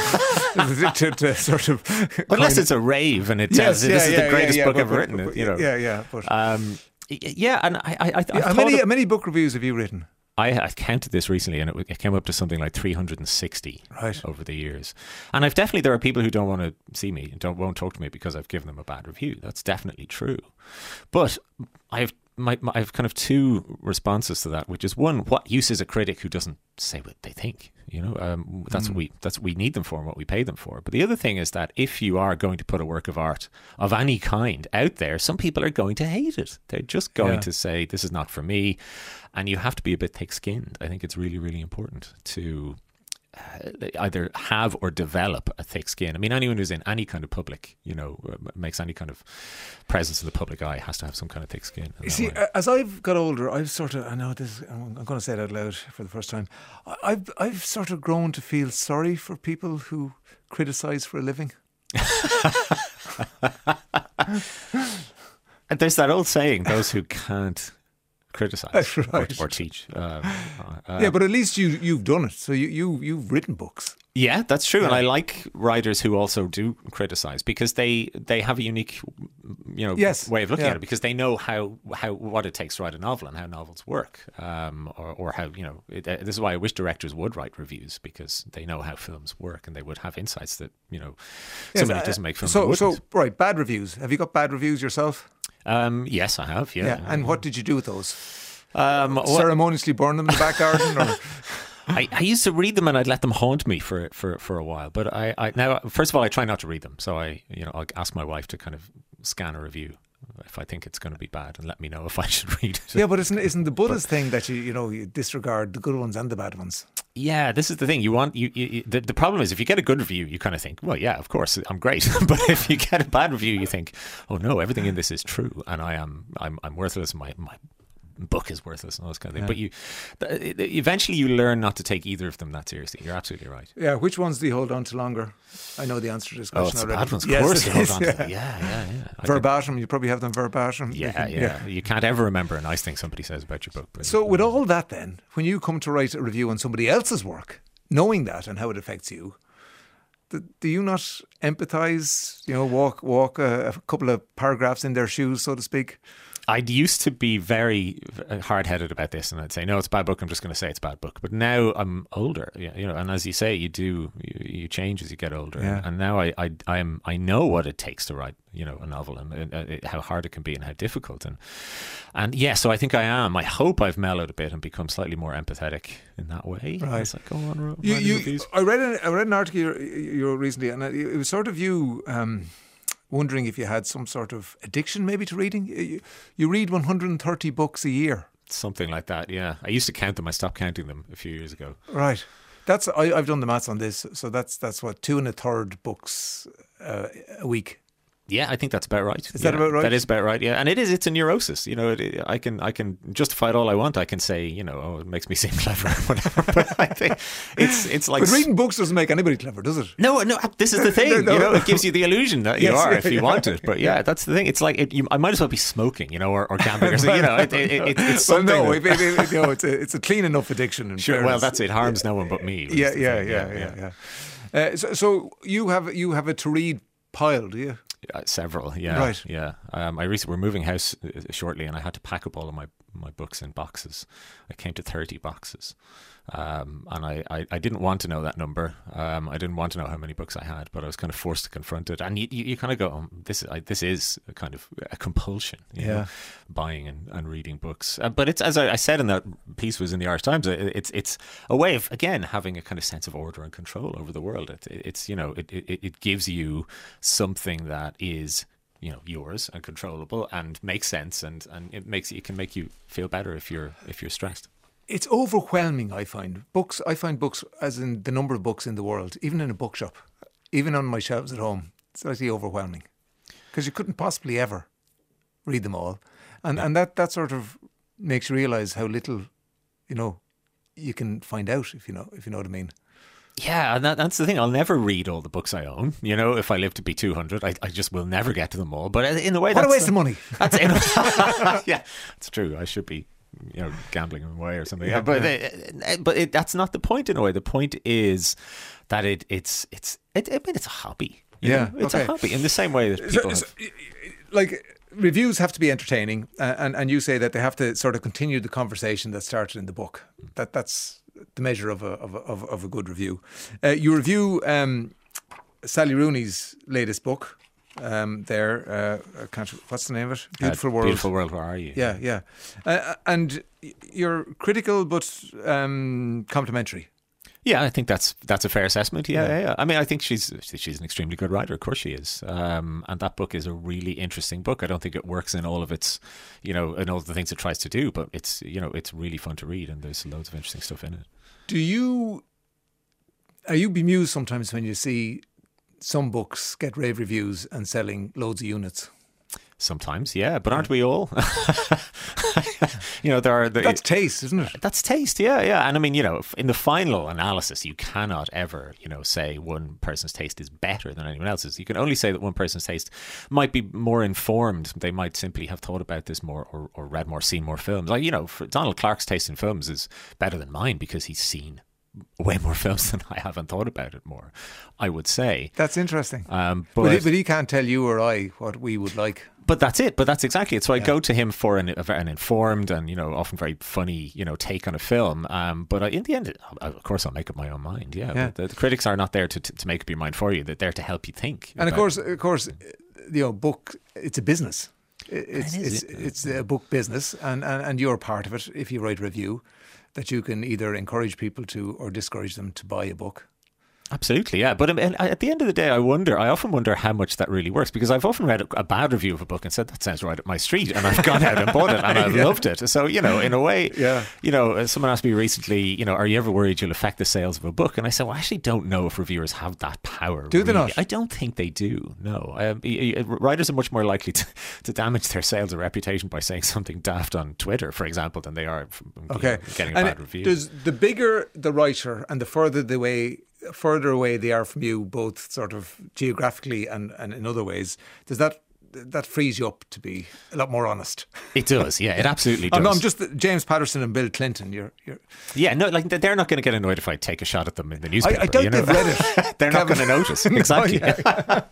to, to sort of... Unless kind it's a rave and it tells Yes, you yeah, this is yeah, the greatest yeah, book but- ever but- written. but- you know. Yeah, yeah. But, Um, yeah, and I, I, I I've how thought many of- how many book reviews have you written? I, I counted this recently, and it, it came up to something like three hundred sixty Right. over the years. And I've definitely, there are people who don't want to see me, don't won't talk to me because I've given them a bad review. That's definitely true. But I've my, my, I have kind of two responses to that, which is one: what use is a critic who doesn't say what they think? You know, um, that's Mm. what we that's what we need them for and what we pay them for. But the other thing is that if you are going to put a work of art of any kind out there, some people are going to hate it. They're just going Yeah. to say, this is not for me. And you have to be a bit thick-skinned. I think it's really, really important to uh, either have or develop a thick skin. I mean, anyone who's in any kind of public, you know, makes any kind of presence in the public eye has to have some kind of thick skin. You see, way. As I've got older, I've sort of, I know this, I'm going to say it out loud for the first time, I've, I've sort of grown to feel sorry for people who criticise for a living. And there's that old saying, those who can't criticise right. or, or teach. Um, uh, yeah, but at least you, you've done it. So you, you, you've written books. Yeah, that's true. Yeah. And I like writers who also do criticise because they, they have a unique, you know, yes. way of looking yeah. at it, because they know how, how what it takes to write a novel and how novels work, um, or, or how, you know, it, uh, this is why I wish directors would write reviews, because they know how films work and they would have insights that, you know, yes, somebody uh, who doesn't make films so, wouldn't. So, right, bad reviews. Have you got bad reviews yourself? Um, yes, I have, yeah. yeah. And what did you do with those? Um, well, ceremoniously burn them in the back garden? Or? I, I used to read them and I'd let them haunt me for for for a while. But I, I now, first of all, I try not to read them. So I, you know, I'll ask my wife to kind of scan a review if I think it's going to be bad and let me know if I should read it. Yeah, but isn't isn't the Buddhist thing that you you know you disregard the good ones and the bad ones? Yeah, this is the thing. You want you, you the, the problem is if you get a good review, you kind of think, well, yeah, of course, I'm great. But if you get a bad review, you think, oh no, everything in this is true, and I am I'm I'm worthless. My my book is worthless and all this kind of thing. Yeah. But you eventually you learn not to take either of them that seriously. You're absolutely right. Yeah, which ones do you hold on to longer? I know the answer to this question oh, it's already. The bad ones, of yes, course you hold on yeah. to them. Yeah, yeah, yeah. I verbatim, you probably have them verbatim. Yeah, yeah, yeah. You can't ever remember a nice thing somebody says about your book. But so with all that then, when you come to write a review on somebody else's work, knowing that and how it affects you, do you not empathise, you know, walk walk a, a couple of paragraphs in their shoes, so to speak? I used to be very hard-headed about this, and I'd say, no, it's a bad book, I'm just going to say it's a bad book. But now I'm older, you know, and as you say, you do, you, you change as you get older. Yeah. And now I, I, I am, I know what it takes to write, you know, a novel, and, and uh, how hard it can be and how difficult. And, and yeah, so I think I am. I hope I've mellowed a bit and become slightly more empathetic in that way. Right. As I go on. You, you, I read an, I read an article you, you wrote recently, and it was sort of you... Um, wondering if you had some sort of addiction maybe to reading. You, you read one hundred thirty books a year. Something like that, yeah. I used to count them. I stopped counting them a few years ago. Right. That's I, I've done the maths on this. So that's that's what, two and a third books uh, a week. Yeah, I think that's about right. Is yeah, that about right? That is about right, yeah. And it is, it's a neurosis. You know, it, I can I can justify it all I want. I can say, you know, oh, it makes me seem clever or whatever. But I think it's it's like... But reading books doesn't make anybody clever, does it? No, no, this is the thing. no, no. You know, it gives you the illusion that you yes, are yeah, if you yeah. want it. But yeah, that's the thing. It's like, it, you, I might as well be smoking, you know, or, or gambling or something. You know, it, it, it, it's something... Well, no, that, it, it, it, you know, it's, a, it's a clean enough addiction. In sure, fairness. well, that's it. Harms yeah. no one but me. Yeah, yeah, yeah, yeah, yeah. yeah. Uh, so, so you have you have a to read pile, do you? Uh, several, yeah, right. yeah. Um, I recently we're moving house shortly, and I had to pack up all of my, my books in boxes. I came to thirty boxes, um, and I, I, I didn't want to know that number. Um, I didn't want to know how many books I had, but I was kind of forced to confront it. And you, you, you kind of go, oh, this I, this is a kind of a compulsion, you yeah, know, buying and, and reading books. Uh, but it's, as I, I said in that piece was in the Irish Times, it, it's it's a way of, again, having a kind of sense of order and control over the world. It, it, it's, you know, it, it it gives you something that is, you know, yours and controllable and makes sense, and, and it makes it can make you feel better if you're if you're stressed. It's overwhelming, I find. Books I find books, as in the number of books in the world, even in a bookshop, even on my shelves at home, it's actually overwhelming. Because you couldn't possibly ever read them all. And yeah. and that, that sort of makes you realise how little, you know, you can find out, if you know if you know what I mean. Yeah, and that, that's the thing. I'll never read all the books I own. You know, if I live to be two hundred, I, I just will never get to them all. But in a way, what that's a waste uh, of money. That's in yeah, it's true. I should be, you know, gambling away or something. Yeah, but yeah. It, but it, that's not the point. In a way, the point is that it it's it's it, I mean, it's a hobby. You yeah, know? It's okay. a hobby in the same way that people so, so, have. like. Reviews have to be entertaining, uh, and and you say that they have to sort of continue the conversation that started in the book. That that's the measure of a of a, of a good review. Uh, you review um, Sally Rooney's latest book. Um, there, uh, I can't, what's the name of it? Beautiful uh, World. Beautiful World. Where are you? Yeah, yeah. Uh, and you're critical but um, complimentary. Yeah, I think that's that's a fair assessment. Yeah, Yeah. yeah, yeah. I mean, I think she's she's an extremely good writer. Of course, she is. Um, and that book is a really interesting book. I don't think it works in all of its, you know, in all the things it tries to do. But it's, you know, it's really fun to read, and there's loads of interesting stuff in it. Do you are you bemused sometimes when you see some books get rave reviews and selling loads of units? Sometimes, yeah, but aren't we all? You know, there are the, that's taste, isn't it? That's taste, yeah, yeah. And I mean, you know, in the final analysis, you cannot ever, you know, say one person's taste is better than anyone else's. You can only say that one person's taste might be more informed. They might simply have thought about this more, or, or read more, seen more films. Like, you know, for Donald Clark's taste in films is better than mine because he's seen way more films than I have and thought about it more, I would say. That's interesting. Um, but, but, he, but he can't tell you or I what we would like. But that's it. But that's exactly it. So I yeah. go to him for an, an informed and, you know, often very funny, you know, take on a film. Um, but I, in the end, of course, I'll make up my own mind. Yeah. yeah. The, the critics are not there to, to make up your mind for you. They're there to help you think. And of course, of course, you know, book, it's a business. It's it is, it's, it's a book business, and, and, and you're part of it if you write a review, that you can either encourage people to or discourage them to buy a book. Absolutely, yeah. But um, at the end of the day, I wonder, I often wonder how much that really works, because I've often read a, a bad review of a book and said, that sounds right up my street, and I've gone out and bought it and I've yeah. loved it. So, you know, in a way, yeah. you know, someone asked me recently, you know, are you ever worried you'll affect the sales of a book? And I said, well, I actually don't know if reviewers have that power. Do really. they not? I don't think they do, no. Um, writers are much more likely to, to damage their sales or reputation by saying something daft on Twitter, for example, than they are from okay. you know, getting a and bad review. Does the bigger the writer and the further the way further away they are from you, both sort of geographically and, and in other ways, does that that frees you up to be a lot more honest? It does, yeah, it absolutely does. I'm, I'm just James Patterson and Bill Clinton. You're, you're yeah, no, like they're not going to get annoyed if I take a shot at them in the newspaper. I, I don't you know? They've read it. They're not going to notice exactly. No, yeah.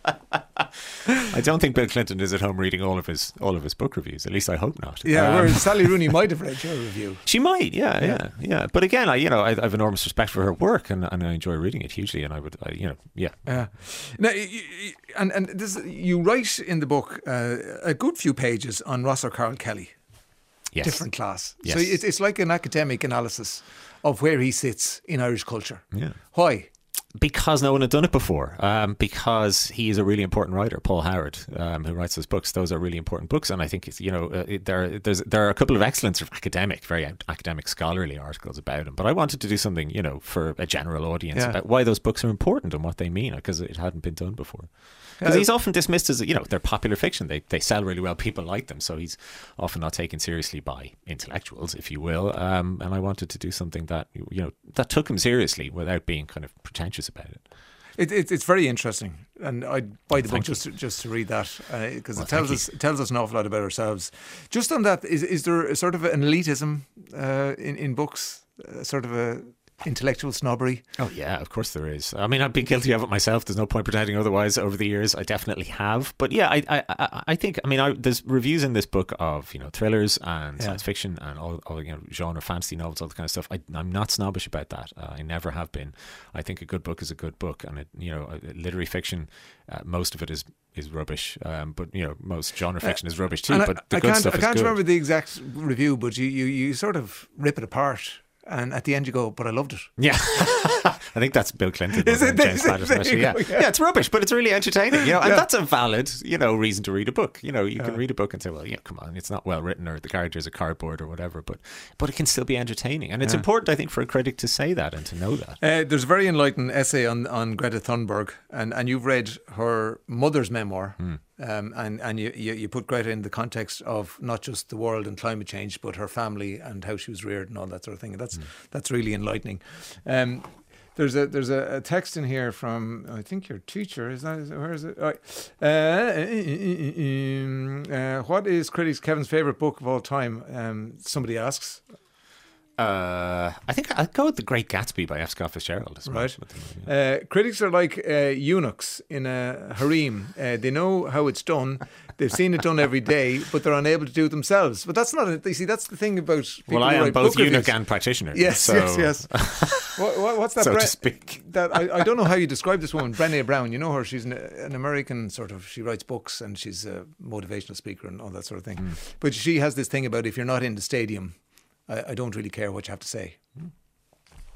I don't think Bill Clinton is at home reading all of his all of his book reviews. At least I hope not. Yeah, um, whereas Sally Rooney might have read your review. She might, yeah, yeah, yeah. yeah. But again, I you know I, I have enormous respect for her work, and, and I enjoy reading it hugely. And I would, I, you know, yeah. Yeah. Now, you, and and this you write in the book uh, a good few pages on Ross or Carl Kelly. Yes. Different class. Yes. So it's it's like an academic analysis of where he sits in Irish culture. Yeah. Why? Because no one had done it before. Um, because he is a really important writer, Paul Howard, um, who writes those books. Those are really important books, and I think it's, you know uh, it, there there's there are a couple of excellent sort of academic, very academic, scholarly articles about him. But I wanted to do something, you know, for a general audience yeah. about why those books are important and what they mean, because it hadn't been done before. Because he's often dismissed as, you know, they're popular fiction. They they sell really well. People like them. So he's often not taken seriously by intellectuals, if you will. Um, and I wanted to do something that, you know, that took him seriously without being kind of pretentious about it. It, it, it's very interesting, and I'd buy the Thank book just to, just to read that, because uh, well, it tells us it tells us an awful lot about ourselves. Just on that, is is there a sort of an elitism uh, in in books, uh, sort of a intellectual snobbery? Oh yeah, of course there is. I mean, I've been guilty of it myself. There's no point pretending otherwise. Over the years, I definitely have. But yeah, I I, I think I mean I, there's reviews in this book of, you know, thrillers and yeah. science fiction and all, all you know, genre fantasy novels, all that kind of stuff. I, I'm not snobbish about that. Uh, I never have been. I think a good book is a good book, and it, you know, literary fiction, uh, most of it is is rubbish. Um, but you know, most genre fiction uh, is rubbish too. But I, the I good can't, stuff I is can't good. remember the exact review, but you, you you sort of rip it apart. And at the end you go, but I loved it. Yeah. I think that's Bill Clinton. Is it? James Patterson, actually. Yeah. Go, yeah. yeah, it's rubbish, but it's really entertaining. You know, and yeah. that's a valid, you know, reason to read a book. You know, you yeah. can read a book and say, well, yeah, come on, it's not well written, or the characters are cardboard or whatever, but but it can still be entertaining. And it's yeah. important, I think, for a critic to say that and to know that. Uh, there's a very enlightening essay on, on Greta Thunberg, and, and you've read her mother's memoir. Hmm. Um, and and you, you, you put Greta in the context of not just the world and climate change, but her family and how she was reared and all that sort of thing. And that's mm. that's really enlightening. Um, there's a there's a, a text in here from, I think, your teacher. Is that is, where is it? All right. uh, uh, what is critics Kevin's favourite book of all time? Um, somebody asks. Uh, I think I'll go with The Great Gatsby by F. Scott Fitzgerald. Right. Uh, critics are like uh, eunuchs in a harem. Uh, they know how it's done. They've seen it done every day, but they're unable to do it themselves. But that's not it. You see, that's the thing about people Well, I who am write both book eunuch reviews. and practitioner. Yes, so. yes, yes. what, what, what's that? So Bre- to speak. That I, I don't know how you describe this woman, Brené Brown. You know her. She's an, an American sort of. She writes books and she's a motivational speaker and all that sort of thing. Mm. But she has this thing about if you're not in the stadium, I, I don't really care what you have to say.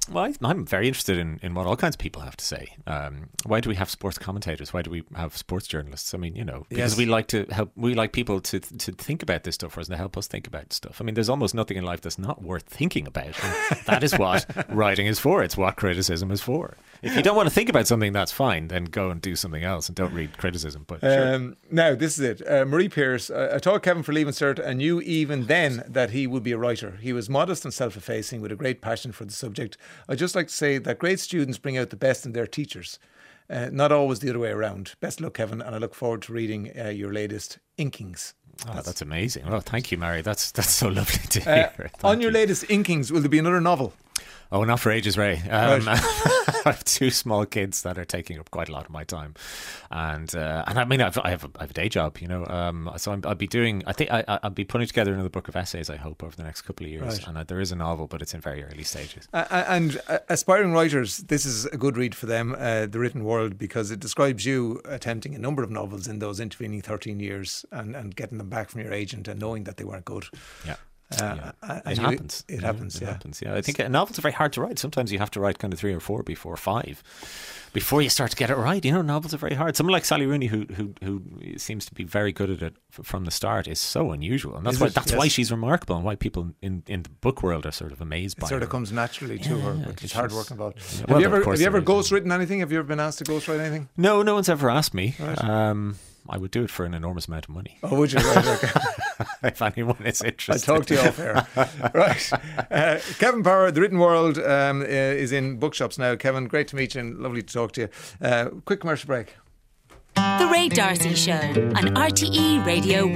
Well, I, I'm very interested in, in what all kinds of people have to say. Um, why do we have sports commentators? Why do we have sports journalists? I mean, you know, because Yes. we like to help. We like people to to think about this stuff for us and to help us think about stuff. I mean, there's almost nothing in life that's not worth thinking about. And that is what writing is for. It's what criticism is for. If you don't want to think about something, that's fine. Then go and do something else and don't read criticism. But sure. Um, now, this is it. Uh, Marie Pierce, I, I taught Kevin for Leaving Cert and knew even then that he would be a writer. He was modest and self-effacing with a great passion for the subject. I'd just like to say that great students bring out the best in their teachers, uh, not always the other way around. Best of luck, Kevin, and I look forward to reading uh, your latest inkings. Oh, that's, that's amazing. Well, thank you, Mary. That's that's so lovely to hear. Uh, on your you. latest inkings, will there be another novel? Oh, not for ages, Ray. Um, Right. I have two small kids that are taking up quite a lot of my time, and uh, and I mean I've, I have a, I have a day job, you know. Um, so I'm, I'll be doing. I think I, I'll be putting together another book of essays. I hope over the next couple of years, Right. and uh, there is a novel, but it's in very early stages. Uh, and uh, aspiring writers, this is a good read for them, uh, The Written World, because it describes you attempting a number of novels in those intervening thirteen years and, and getting them back from your agent and knowing that they weren't good. Yeah. Uh, yeah. and It you- happens. It Yeah, happens, It yeah. happens. Yeah, I think uh, novels are very hard to write. Sometimes you have to write kind of three or four before five, before you start to get it right. You know, novels are very hard. Someone like Sally Rooney, who who who seems to be very good at it f- from the start, is so unusual, and that's Is why it? that's Yes. why she's remarkable, and why people in, in the book world are sort of amazed by It sort her. of comes naturally to her, Yeah, but it's she's- hard work involved. Yeah, Have well, you of ever, course have you ever there is. ghostwritten anything? Have you ever been asked to ghostwrite anything? No, no one's ever asked me. Right. Um, I would do it for an enormous amount of money. Oh, would you? Right, okay. If anyone is I interested. talked to you off air. Right. Uh, Kevin Power, The Written World, um, uh, is in bookshops now. Kevin, great to meet you and lovely to talk to you. Uh, quick commercial break. The Ray Darcy Show on R T E Radio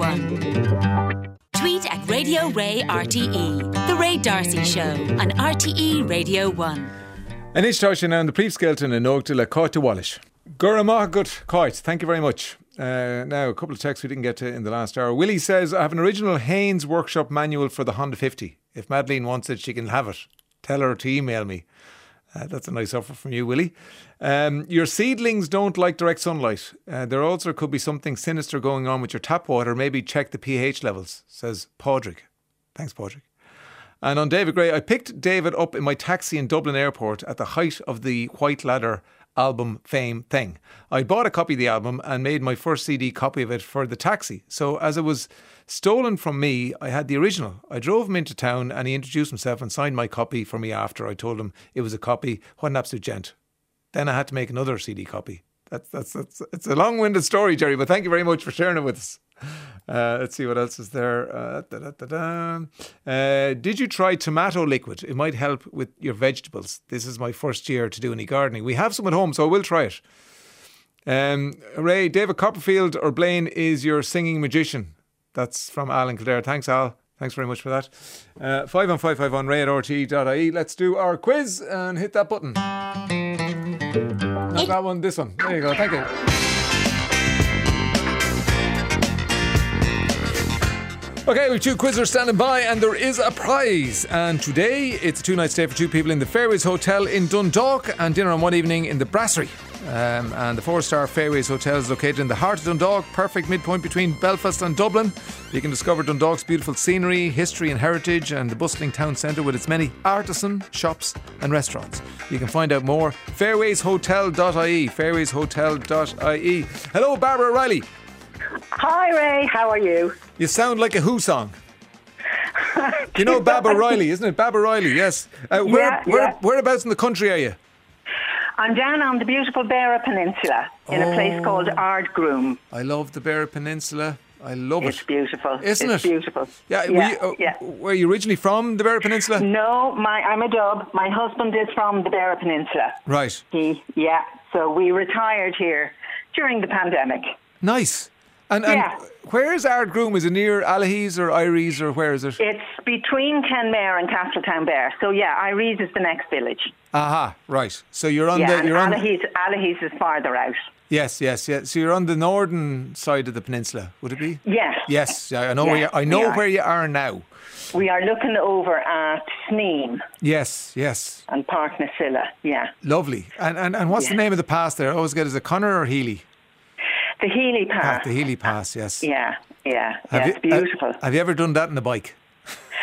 one. Tweet at Radio Ray R T E. The Ray Darcy Show on R T E Radio one. An Ishtar now in the Príomh Skelton in Oak de la Coit de Wallish. Guramagut Coit, thank you very much. Uh, now, a couple of texts we didn't get to in the last hour. Willie says, I have an original Haynes workshop manual for the Honda fifty. If Madeleine wants it, she can have it. Tell her to email me. Uh, that's a nice offer from you, Willie. Um, your seedlings don't like direct sunlight. Uh, there also could be something sinister going on with your tap water. Maybe check the pH levels, says Padraig. Thanks, Padraig. And on David Gray, I picked David up in my taxi in Dublin Airport at the height of the White Ladder album fame thing. I bought a copy of the album and made my first C D copy of it for the taxi. So as it was stolen from me, I had the original. I drove him into town and he introduced himself and signed my copy for me after. I told him it was a copy. What an absolute gent. Then I had to make another C D copy. That's that's that's it's a long-winded story, Jerry, but thank you very much for sharing it with us. Uh, let's see what else is there. Uh, da, da, da, da. Uh, did you try tomato liquid? It might help with your vegetables. This is my first year to do any gardening. We have some at home, so I will try it. Um, Ray, David Copperfield or Blaine is your singing magician. That's from Alan Kildare. Thanks, Al. Thanks very much for that. Uh, five one five five one ray at r t e dot i e. Let's do our quiz and hit that button. Not that one, this one. There you go. Thank you. Okay, we've two quizzers standing by and there is a prize. And today it's a two-night stay for two people in the Fairways Hotel in Dundalk and dinner on one evening in the Brasserie. Um, and the four-star Fairways Hotel is located in the heart of Dundalk, perfect midpoint between Belfast and Dublin. You can discover Dundalk's beautiful scenery, history and heritage and the bustling town centre with its many artisan shops and restaurants. You can find out more, fairways hotel dot i e, fairways hotel dot i e. Hello, Barbara Riley. Hi, Ray. How are you? You sound like a Who song. You know Baba Riley, isn't it? Baba Riley, yes. Uh, where, Yeah, where, yeah. Whereabouts in the country are you? I'm down on the beautiful Beara Peninsula in a place called Ardgroom. I love the Beara Peninsula. I love It's it. beautiful. Isn't it's it? beautiful. Yeah, yeah, were, you, uh, yeah. were you originally from the Beara Peninsula? No, my I'm a dub. My husband is from the Beara Peninsula. Right. He, yeah. So we retired here during the pandemic. Nice. And, and Yeah. where is Ardgroom? Is it near Alahees or Iries or where is it? It's between Kenmare and Castletown Bear. So yeah, Iries is the next village. Aha, right. So you're on yeah, the... and You're on, Alahees, Alahees is farther out. yes, yes, yes. So you're on the northern side of the peninsula, would it be? Yes. Yes, yeah, I know, Yeah, where, you, I know we are. where you are now. We are looking over at Sneem Yes, yes. and Park Nasilla. Yeah. Lovely. And, and, and what's Yeah. the name of the pass there? I always get, is it Connor or Healy? The Healy Ah, Pass. the Healy Pass, yes. Yeah, yeah, Have yeah. you, It's beautiful. uh, have you ever done that on a bike?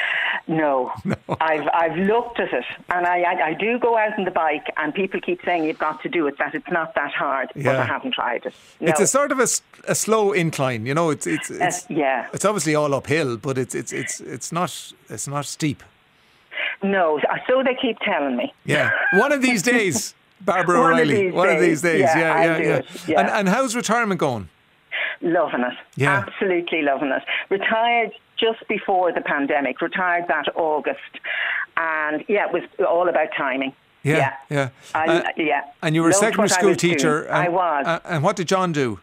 No. No. I've I've looked at it, and I, I I do go out on the bike, and people keep saying you've got to do it. That it's not that hard, but Yeah. I haven't tried it. No. It's a sort of a, s- a slow incline, you know. It's it's it's Uh, yeah. It's obviously all uphill, but it's it's it's it's not it's not steep. No, so they keep telling me. Yeah, one of these days, Barbara One of O'Reilly. these one of these days. days. Yeah, Yeah, I'll yeah, do yeah. it. Yeah. And and how's retirement going? Loving it. Yeah. Absolutely loving it. Retired just before the pandemic. Retired that August, and yeah, it was all about timing. Yeah, Yeah. yeah. I, Uh, yeah. And you were a Loved secondary what I school was doing. teacher. And, I was. uh, and what did John do?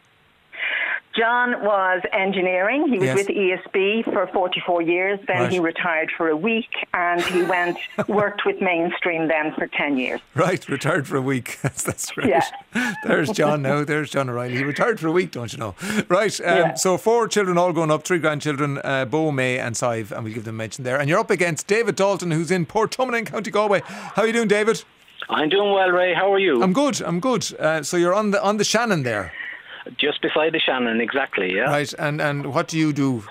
John was engineering. He was Yes. with E S B for forty-four years. Then Right. he retired for a week, and he went worked with Mainstream then for ten years. Right, retired for a week. That's, that's great. Yeah. There's John now. There's John O'Reilly. He retired for a week, don't you know? Right. Um, Yeah. So four children all grown up, three grandchildren, uh, Bo, May and Sive, and we'll give them a mention there. And you're up against David Dalton, who's in Portumna in County Galway. How are you doing, David? I'm doing well, Ray. How are you? I'm good. I'm good. Uh, so you're on the on the Shannon there. Just beside the Shannon, exactly, yeah. Right. And, and what do you do?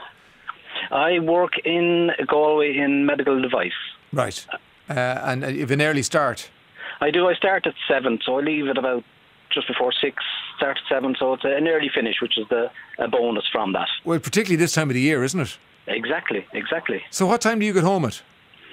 I work in Galway in medical device. Right. Uh, and uh, you have an early start. I do. I start at seven, so I leave at about just before six, start at seven, so it's an early finish, which is the a bonus from that. Well, particularly this time of the year, isn't it? Exactly, exactly. So what time do you get home at?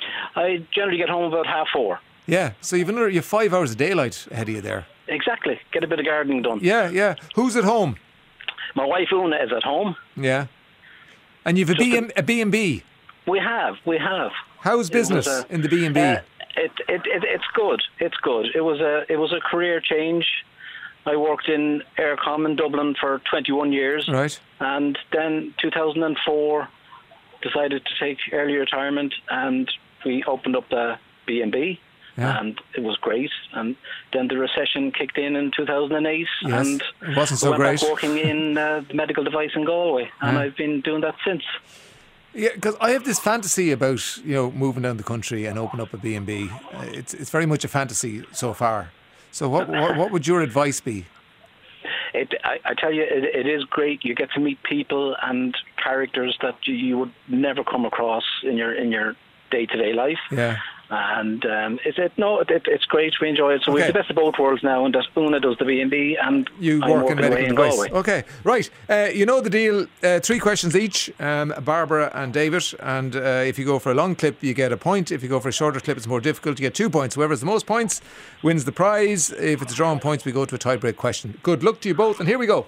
I generally get home about half four. Yeah. So you've another, you have five hours of daylight ahead of you there. Exactly. Get a bit of gardening done. Yeah, yeah. Who's at home? My wife Una is at home. Yeah. And you've a Just B and a B and B. We have, we have. How's It was business a- in the B and B? Uh, it, it, it, it's good. It's good. It was a it was a career change. I worked in Aircom in Dublin for twenty-one years. Right. And then two thousand four decided to take early retirement, and we opened up the B and B. Yeah. And it was great. And then the recession kicked in in two thousand eight. Yes, And it wasn't so I went great. back working in uh, the medical device in Galway. And Yeah. I've been doing that since. Yeah, because I have this fantasy about, you know, moving down the country and open up a B and B. Uh, It's it's very much a fantasy so far. So what what, what would your advice be? It, I, I tell you, it, it is great. You get to meet people and characters that you, you would never come across in your in your day-to-day life. Yeah. And um, it's it, no, it, it's great. We enjoy it. So we Okay. have the best of both worlds now, and that Una does the B and B, and You I'm work in working away medical in device. Galway. Okay, right. Uh, you know the deal. Uh, three questions each, um, Barbara and David. And uh, if you go for a long clip, you get a point. If you go for a shorter clip, it's more difficult. You get two points. Whoever has the most points wins the prize. If it's drawing points, we go to a tie-break question. Good luck to you both. And here we go.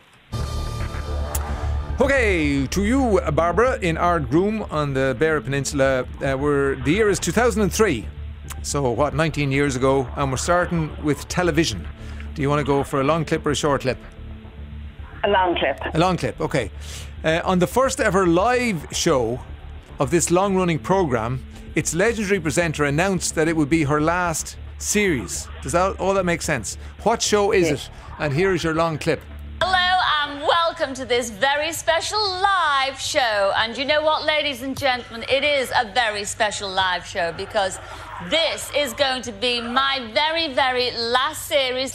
Okay, to you, Barbara, in Ardgroom on the Beara Peninsula. Uh, we're, the year is two thousand three. So, what, nineteen years ago, and we're starting with television. Do you want to go for a long clip or a short clip? A long clip. A long clip, okay. Uh, on the first ever live show of this long-running programme, its legendary presenter announced that it would be her last series. Does that, all that make sense? What show is it? And here is your long clip. Hello and welcome to this very special live show. And you know what, ladies and gentlemen, it is a very special live show because this is going to be my very, very last series.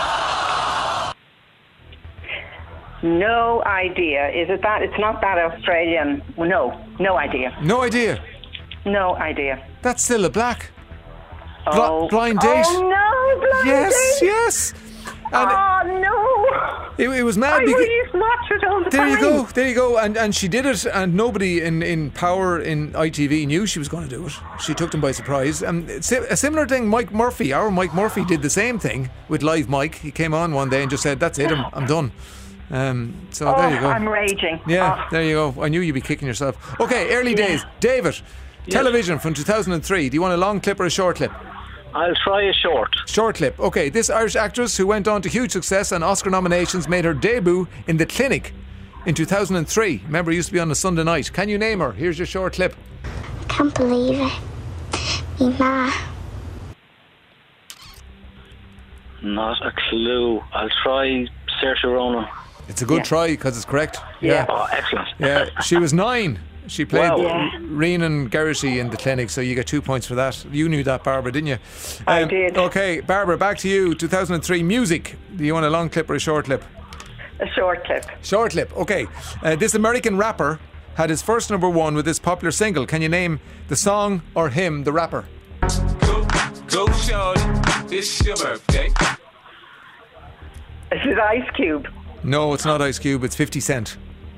No idea. Is it that? It's not that Australian. No, no idea. No idea. No idea. That's Cilla Black. Bl- Oh. Blind Date. Oh no, blind Yes, date. yes. And oh no. it, it was mad I because... used to watch it all the There time. you go, there you go. And and she did it, and nobody in, in power in I T V knew she was going to do it. She took them by surprise. Um, si- a similar thing, Mike Murphy, our Mike Murphy did the same thing with Live Mike. He came on one day and just said, that's it, I'm, I'm done. Um, so Oh, there you go. I'm raging. Yeah, Oh. there you go. I knew you'd be kicking yourself. Okay, early days. David, television from two thousand three. Do you want a long clip or a short clip? I'll try a short. Short clip. Okay, this Irish actress who went on to huge success and Oscar nominations made her debut in The Clinic in two thousand three. Remember, it used to be on a Sunday night. Can you name her? Here's your short clip. I can't believe it. Me ma. Not a clue. I'll try Saoirse Ronan. It's a good Yeah. try because it's correct. Yeah. Oh, excellent. Yeah, she was nine. She played Wow. Yeah. Rhiannon Geraghty in The Clinic, so you get two points for that. You knew that, Barbara, didn't you? I did. Okay, Barbara, back to you. two thousand three, music. Do you want a long clip or a short clip? A short clip. Short clip, okay. Uh, this American rapper had his first number one with this popular single. Can you name the song or him, the rapper? Go, go, shorty. It's your birthday. Is it Ice Cube? No, it's not Ice Cube. It's fifty Cent.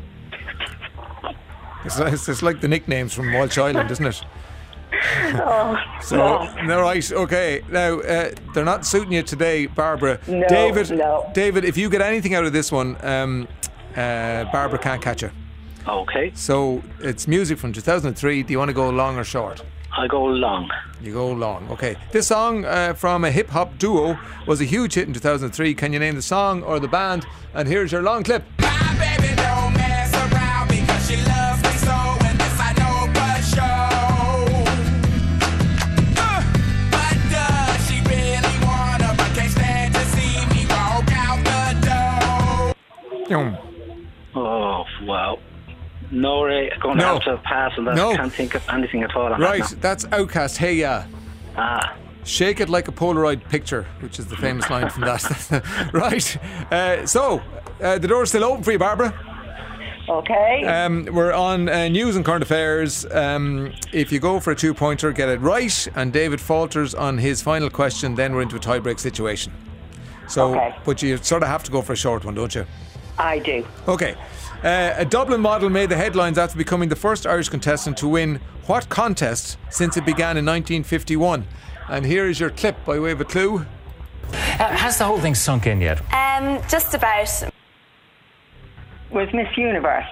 It's, it's, it's like the nicknames from Walsh Island, isn't it? Oh, so, no. no, right, okay. Now, uh, they're not suiting you today, Barbara. No, David, no. David, if you get anything out of this one, um, uh, Barbara can't catch you. Okay. So, it's music from two thousand three. Do you want to go long or short? I go long. You go long, okay. This song uh, from a hip-hop duo was a huge hit in two thousand three. Can you name the song or the band? And here's your long clip. My baby don't mess around because she loves me so, and this I know for sure. Uh, but does she really wanna, but can't stand to see me walk out the door? Oh, wow. No, Ray, I'm going to No. have to pass on that. No. I can't think of anything at all on Right, that now. that's Outkast. Hey, yeah. Ah. Shake it like a Polaroid picture, which is the famous line from that. Right. Uh, so, uh, the door's still open for you, Barbara. Okay. Um, we're on uh, news and current affairs. Um, if you go for a two-pointer, get it right, and David falters on his final question, then we're into a tie-break situation. So, Okay. but you sort of have to go for a short one, don't you? I do. Okay. Uh, a Dublin model made the headlines after becoming the first Irish contestant to win what contest since it began in nineteen fifty-one? And here is your clip by way of a clue. Uh, has the whole thing sunk in yet? Um, just about. Was Miss Universe?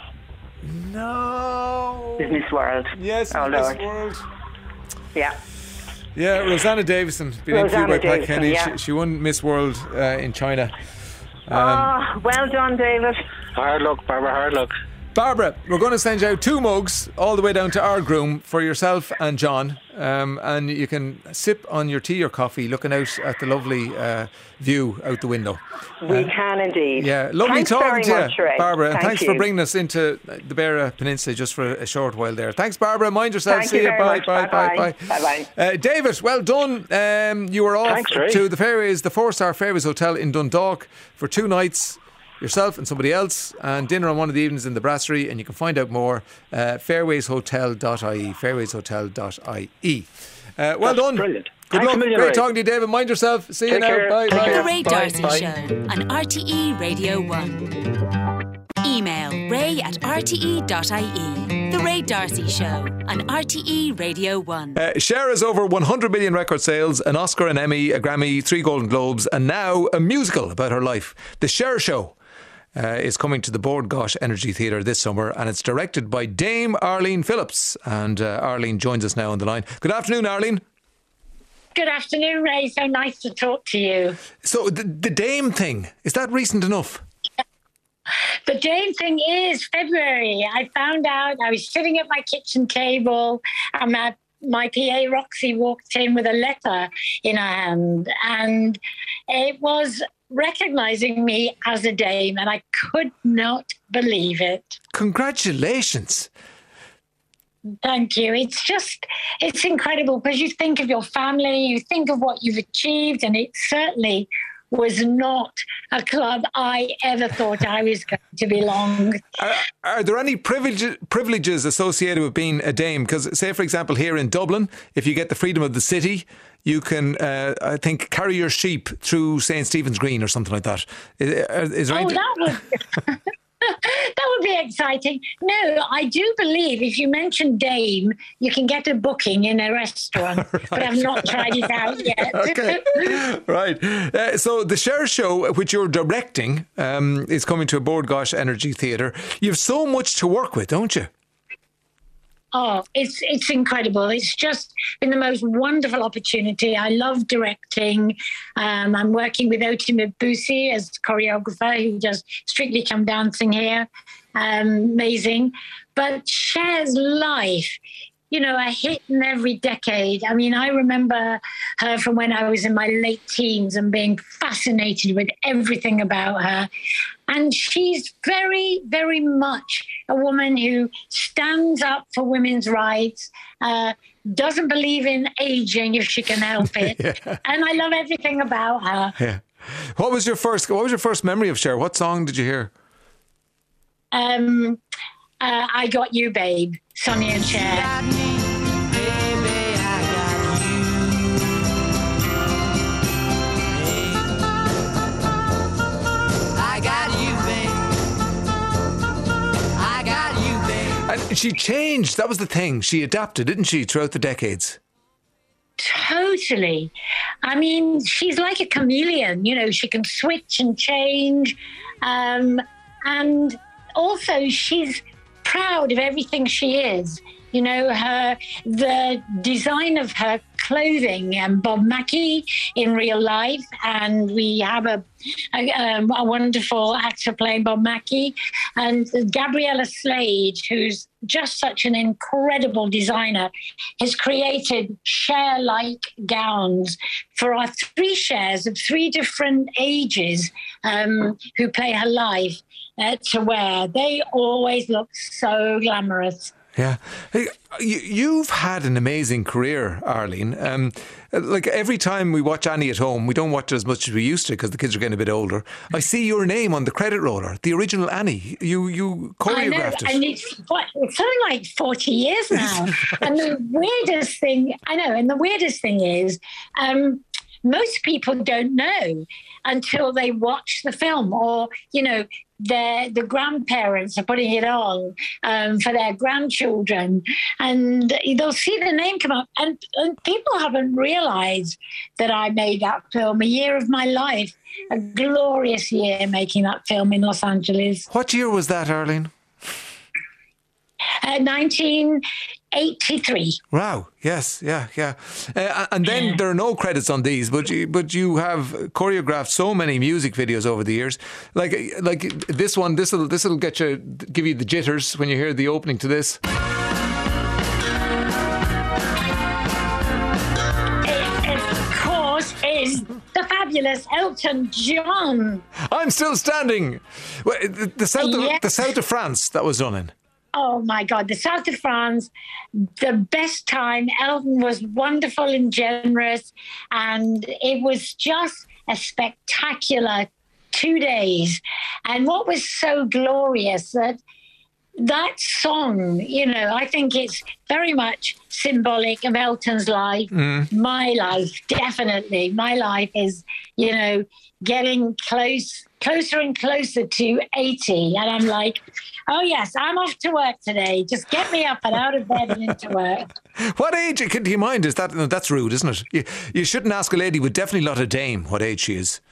No. Is Miss World? Yes, oh, Miss Lord. World. Yeah. Yeah, Rosanna Davison, been interviewed Rosanna by Pat Davison, Kenny. yeah. She, she won Miss World uh, in China. Um, oh, well done, David. Hard luck, Barbara, hard luck. Barbara, we're going to send you out two mugs all the way down to our groom for yourself and John, um, and you can sip on your tea or coffee looking out at the lovely uh, view out the window. We Uh, can indeed. Yeah, lovely thanks talking very to you, much, Ray. Barbara, and Thank thanks you. for bringing us into the Beara Peninsula just for a short while there. Thanks, Barbara. Mind yourself. Thank See you you. very Bye, much. bye, bye, bye, Bye-bye. Uh, David, well done. Um, you were off Thanks, Ray. to the Fairways, the four-star Fairways Hotel in Dundalk for two nights. Yourself and somebody else, and dinner on one of the evenings in the Brasserie, and you can find out more uh, fairways hotel dot I E fairways hotel dot I E. Uh, well That's done. brilliant. Good Thanks luck. a million, Great Ray. talking to you, David. Mind yourself. See you Take now. care. Bye. Take bye. care. The Ray Bye. Darcy Bye. Show on R T E Radio one. Email ray at r t e dot I E. The Ray Darcy Show on R T E Radio one. Uh, Cher has over one hundred million record sales, an Oscar, an Emmy, a Grammy, three Golden Globes, and now a musical about her life. The Cher Show uh, is coming to the Bord Gáis Energy Theatre this summer, and it's directed by Dame Arlene Phillips. And uh, Arlene joins us now on the line. Good afternoon, Arlene. Good afternoon, Ray. So nice to talk to you. So the, the Dame thing, is that recent enough? The Dame thing is February. I found out I was sitting at my kitchen table and my, my P A Roxy walked in with a letter in her hand, and it was recognising me as a Dame, and I could not believe it. Congratulations. Thank you. It's just, it's incredible because you think of your family, you think of what you've achieved, and it certainly was not a club I ever thought I was going to belong. Are, are there any privilege, privileges associated with being a Dame? Because, say, for example, here in Dublin, if you get the freedom of the city, you can, uh, I think, carry your sheep through Saint Stephen's Green or something like that. Is, is there Oh, any... that would... That would be exciting. No, I do believe if you mention Dame, you can get a booking in a restaurant, right. But I've not tried it out yet. Okay, right. Uh, so the Cher Show, which you're directing, um, is coming to a Bord Gáis Energy Theatre. You have so much to work with, don't you? Oh, it's it's incredible. It's just been the most wonderful opportunity. I love directing. Um, I'm working with Oti Mbusi as choreographer who does Strictly Come Dancing here. Um, amazing. But Cher's life, you know, a hit in every decade. I mean, I remember her from when I was in my late teens and being fascinated with everything about her. And she's very, very much a woman who stands up for women's rights, uh, doesn't believe in aging if she can help it. Yeah. And I love everything about her. Yeah. What was your first, what was your first memory of Cher? What song did you hear? Um, uh, I Got You, Babe, Sonny and Cher. And she changed. That was the thing. She adapted, didn't she, throughout the decades? Totally. I mean, she's like a chameleon. You know, she can switch and change. Um, and also, she's proud of everything she is. You know, her the design of her clothing, and Bob Mackie in real life, and we have a a, um, a wonderful actor playing Bob Mackie, and Gabriella Slade, who's just such an incredible designer, has created Cher-like gowns for our three Chers of three different ages um, who play her live uh, to wear. They always look so glamorous. Yeah. Hey, you, you've had an amazing career, Arlene. Um, like every time we watch Annie at Home, we don't watch it as much as we used to because the kids are getting a bit older. I see your name on the credit roller, the original Annie. You you choreographed I know, it. and it's, what, it's something like forty years now. And the weirdest thing, I know, and the weirdest thing is, um, most people don't know until they watch the film, or, you know, their the grandparents are putting it on um, for their grandchildren, and they'll see the name come up, and, and people haven't realised that I made that film, a year of my life, a glorious year making that film in Los Angeles. What year was that, Arlene? Uh, nineteen eighty-three. Wow. Yes. Yeah. Yeah. Uh, and then yeah. there are no credits on these, but you, but you have choreographed so many music videos over the years. Like like this one. This will this will get you give you the jitters when you hear the opening to this. It, of course, is the fabulous Elton John. I'm Still Standing. Well, the, the south yes. of, the south of France that was done in. Oh, my God. The south of France, the best time. Elton was wonderful and generous. And it was just a spectacular two days. And what was so glorious that that song, you know, I think it's very much symbolic of Elton's life. Mm. My life, definitely. My life is, you know, getting close, closer and closer to eighty. And I'm like, oh, yes, I'm off to work today. Just get me up and out of bed and into work. What age, do you mind? Is that, no, that's rude, isn't it? You, you shouldn't ask a lady with definitely not a dame what age she is.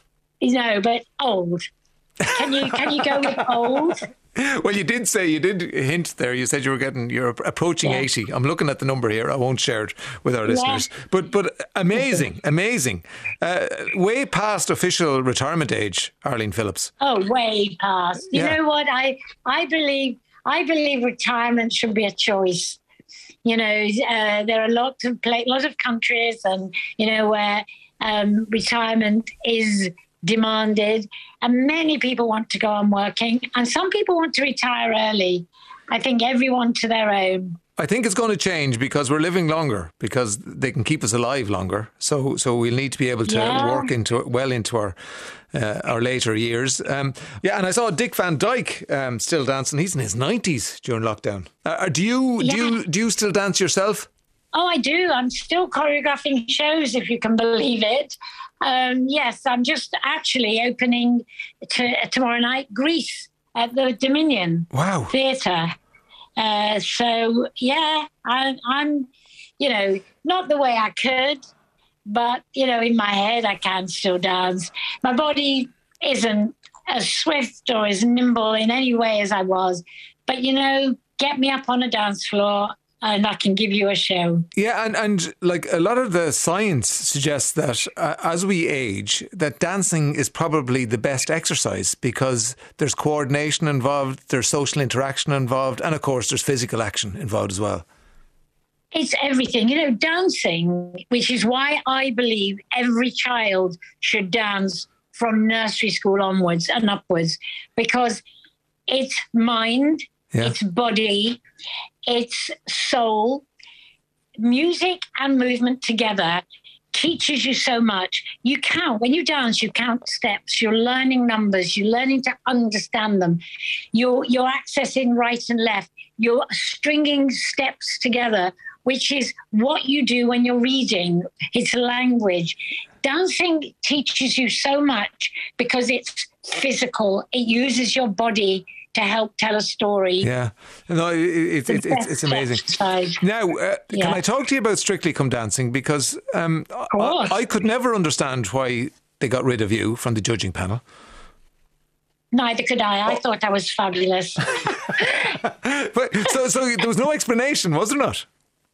No, but old. Can you can you go with old? Well, you did say, you did hint there. You said you were getting, you're approaching yeah. eighty. I'm looking at the number here. I won't share it with our yeah. listeners. But but amazing, amazing. Uh, way past official retirement age, Arlene Phillips. Oh, way past. You yeah. know what? I I believe I believe retirement should be a choice. You know, uh, there are lots of play, lots of countries, and you know where um, retirement is demanded, and many people want to go on working, and some people want to retire early. I think everyone to their own. I think it's going to change because we're living longer, because they can keep us alive longer. So, so we'll need to be able to yeah. work into well into our uh, our later years. Um, yeah, and I saw Dick Van Dyke um, still dancing. He's in his nineties during lockdown. Uh, do you yeah. do you do you still dance yourself? Oh, I do. I'm still choreographing shows, if you can believe it. Um, yes, I'm just actually opening to, tomorrow night Grease at the Dominion wow. Theatre. Uh, so, yeah, I, I'm, you know, not the way I could, but, you know, in my head I can still dance. My body isn't as swift or as nimble in any way as I was. But, you know, get me up on a dance floor and I can give you a show. Yeah, and, and like a lot of the science suggests that uh, as we age, that dancing is probably the best exercise because there's coordination involved, there's social interaction involved, and of course there's physical action involved as well. It's everything. You know, dancing, which is why I believe every child should dance from nursery school onwards and upwards, because it's mind, yeah. it's body, it's soul. Music and movement together teaches you so much. You count, when you dance, you count steps, you're learning numbers, you're learning to understand them. You're, you're accessing right and left. You're stringing steps together, which is what you do when you're reading. It's a language. Dancing teaches you so much because it's physical. It uses your body to help tell a story. Yeah, no, it, it, it, it's it's amazing. Now, uh, Yeah. can I talk to you about Strictly Come Dancing? Because um, I, I could never understand why they got rid of you from the judging panel. Neither could I. I thought that was fabulous. But so, so there was no explanation, was there not?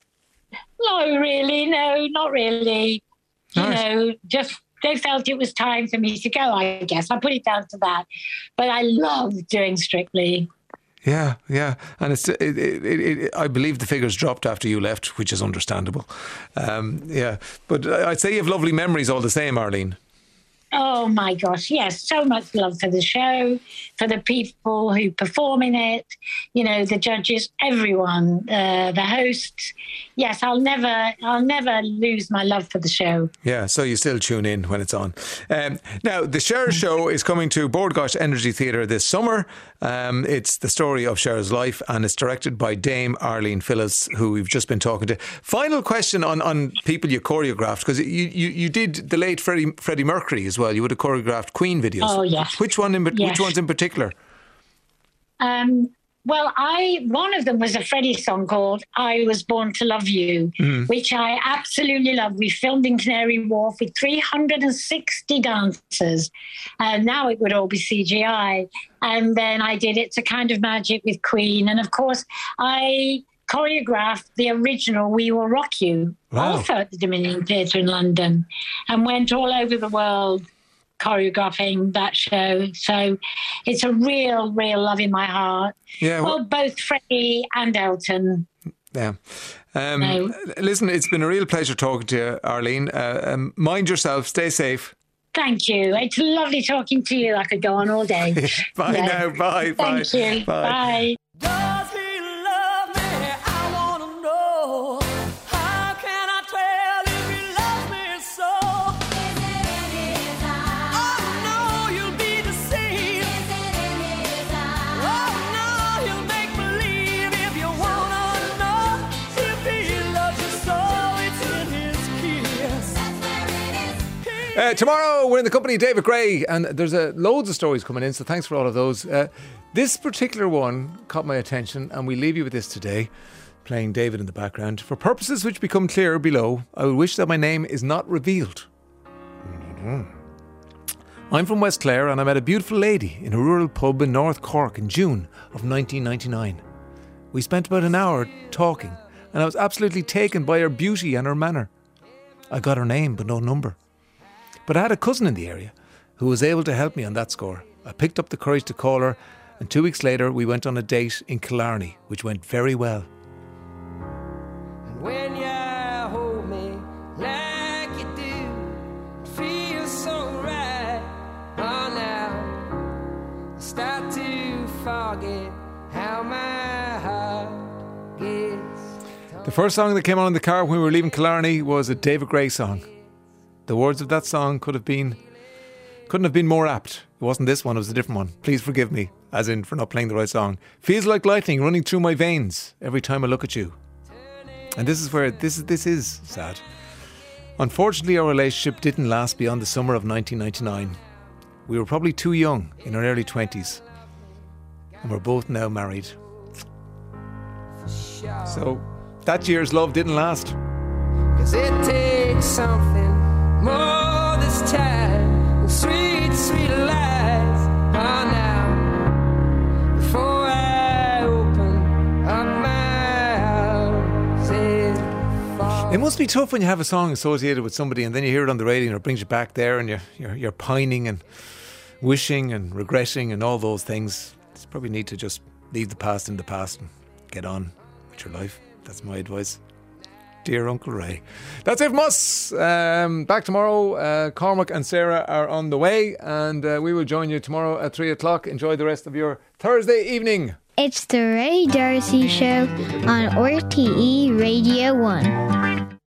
No, really, no, not really. You Right. know, just they felt it was time for me to go, I guess. I put it down to that. But I love doing Strictly. Yeah, yeah, and it's it, it, it, it, I believe the figures dropped after you left, which is understandable. Um, yeah, but I'd say you have lovely memories all the same, Arlene. Oh, my gosh. Yes, so much love for the show, for the people who perform in it, you know, the judges, everyone, uh, the hosts. Yes, I'll never, I'll never lose my love for the show. Yeah, so you still tune in when it's on. Um, now, the Cher Show is coming to Bord Gáis Energy Theatre this summer. Um, it's the story of Cher's life, and it's directed by Dame Arlene Phillis, who we've just been talking to. Final question on, on people you choreographed, because you, you, you did the late Freddie, Freddie Mercury as well. You would have choreographed Queen videos. Oh, yes. Which one? In, Yes. Which ones in particular? Um, well, I one of them was a Freddie song called I Was Born to Love You, Mhm. which I absolutely love. We filmed in Canary Wharf with three hundred sixty dancers. And now it would all be C G I. And then I did It's a Kind of Magic with Queen. And of course, I choreographed the original We Will Rock You, Wow. also at the Dominion Theatre in London, and went all over the world choreographing that show. So it's a real, real love in my heart. Yeah, Well, well- both Freddie and Elton. Yeah. Um, No. Listen, it's been a real pleasure talking to you, Arlene. Uh, um, mind yourself. Stay safe. Thank you. It's lovely talking to you. I could go on all day. Bye Yeah. now. Bye. Bye. Thank you. Bye. Bye. Uh, tomorrow we're in the company of David Gray, and there's uh, loads of stories coming in, so thanks for all of those. Uh, this particular one caught my attention, and we leave you with this today, playing David in the background. For purposes which become clear below, I would wish that my name is not revealed. Mm-hmm. I'm from West Clare, and I met a beautiful lady in a rural pub in North Cork in June of nineteen ninety-nine. We spent about an hour talking, and I was absolutely taken by her beauty and her manner. I got her name, but no number. But I had a cousin in the area who was able to help me on that score. I picked up the courage to call her, and two weeks later we went on a date in Killarney, which went very well. When you hold me like you do, it feels so right. Oh, now I start to forget how my heart gets. The first song that came on in the car when we were leaving Killarney was a David Gray song. The words of that song could have been, couldn't have been more apt. It wasn't this one, it was a different one. Please forgive me, as in for not playing the right song. Feels like lightning running through my veins every time I look at you. And this is where, this is, this is sad. Unfortunately, our relationship didn't last beyond the summer of nineteen ninety-nine. We were probably too young, in our early twenties. And we're both now married. So, that year's love didn't last. Cause it takes something more this time. Sweet, sweet lies. Oh, now, before I open up my house, it falls. It must be tough when you have a song associated with somebody and then you hear it on the radio and it brings you back there and you're, you're, you're pining and wishing and regretting and all those things. You probably need to just leave the past in the past and get on with your life. That's my advice. Dear Uncle Ray. That's it from us. Um, back tomorrow. Uh, Cormac and Sarah are on the way, and uh, we will join you tomorrow at three o'clock. Enjoy the rest of your Thursday evening. It's the Ray Darcy Show on R T E Radio one.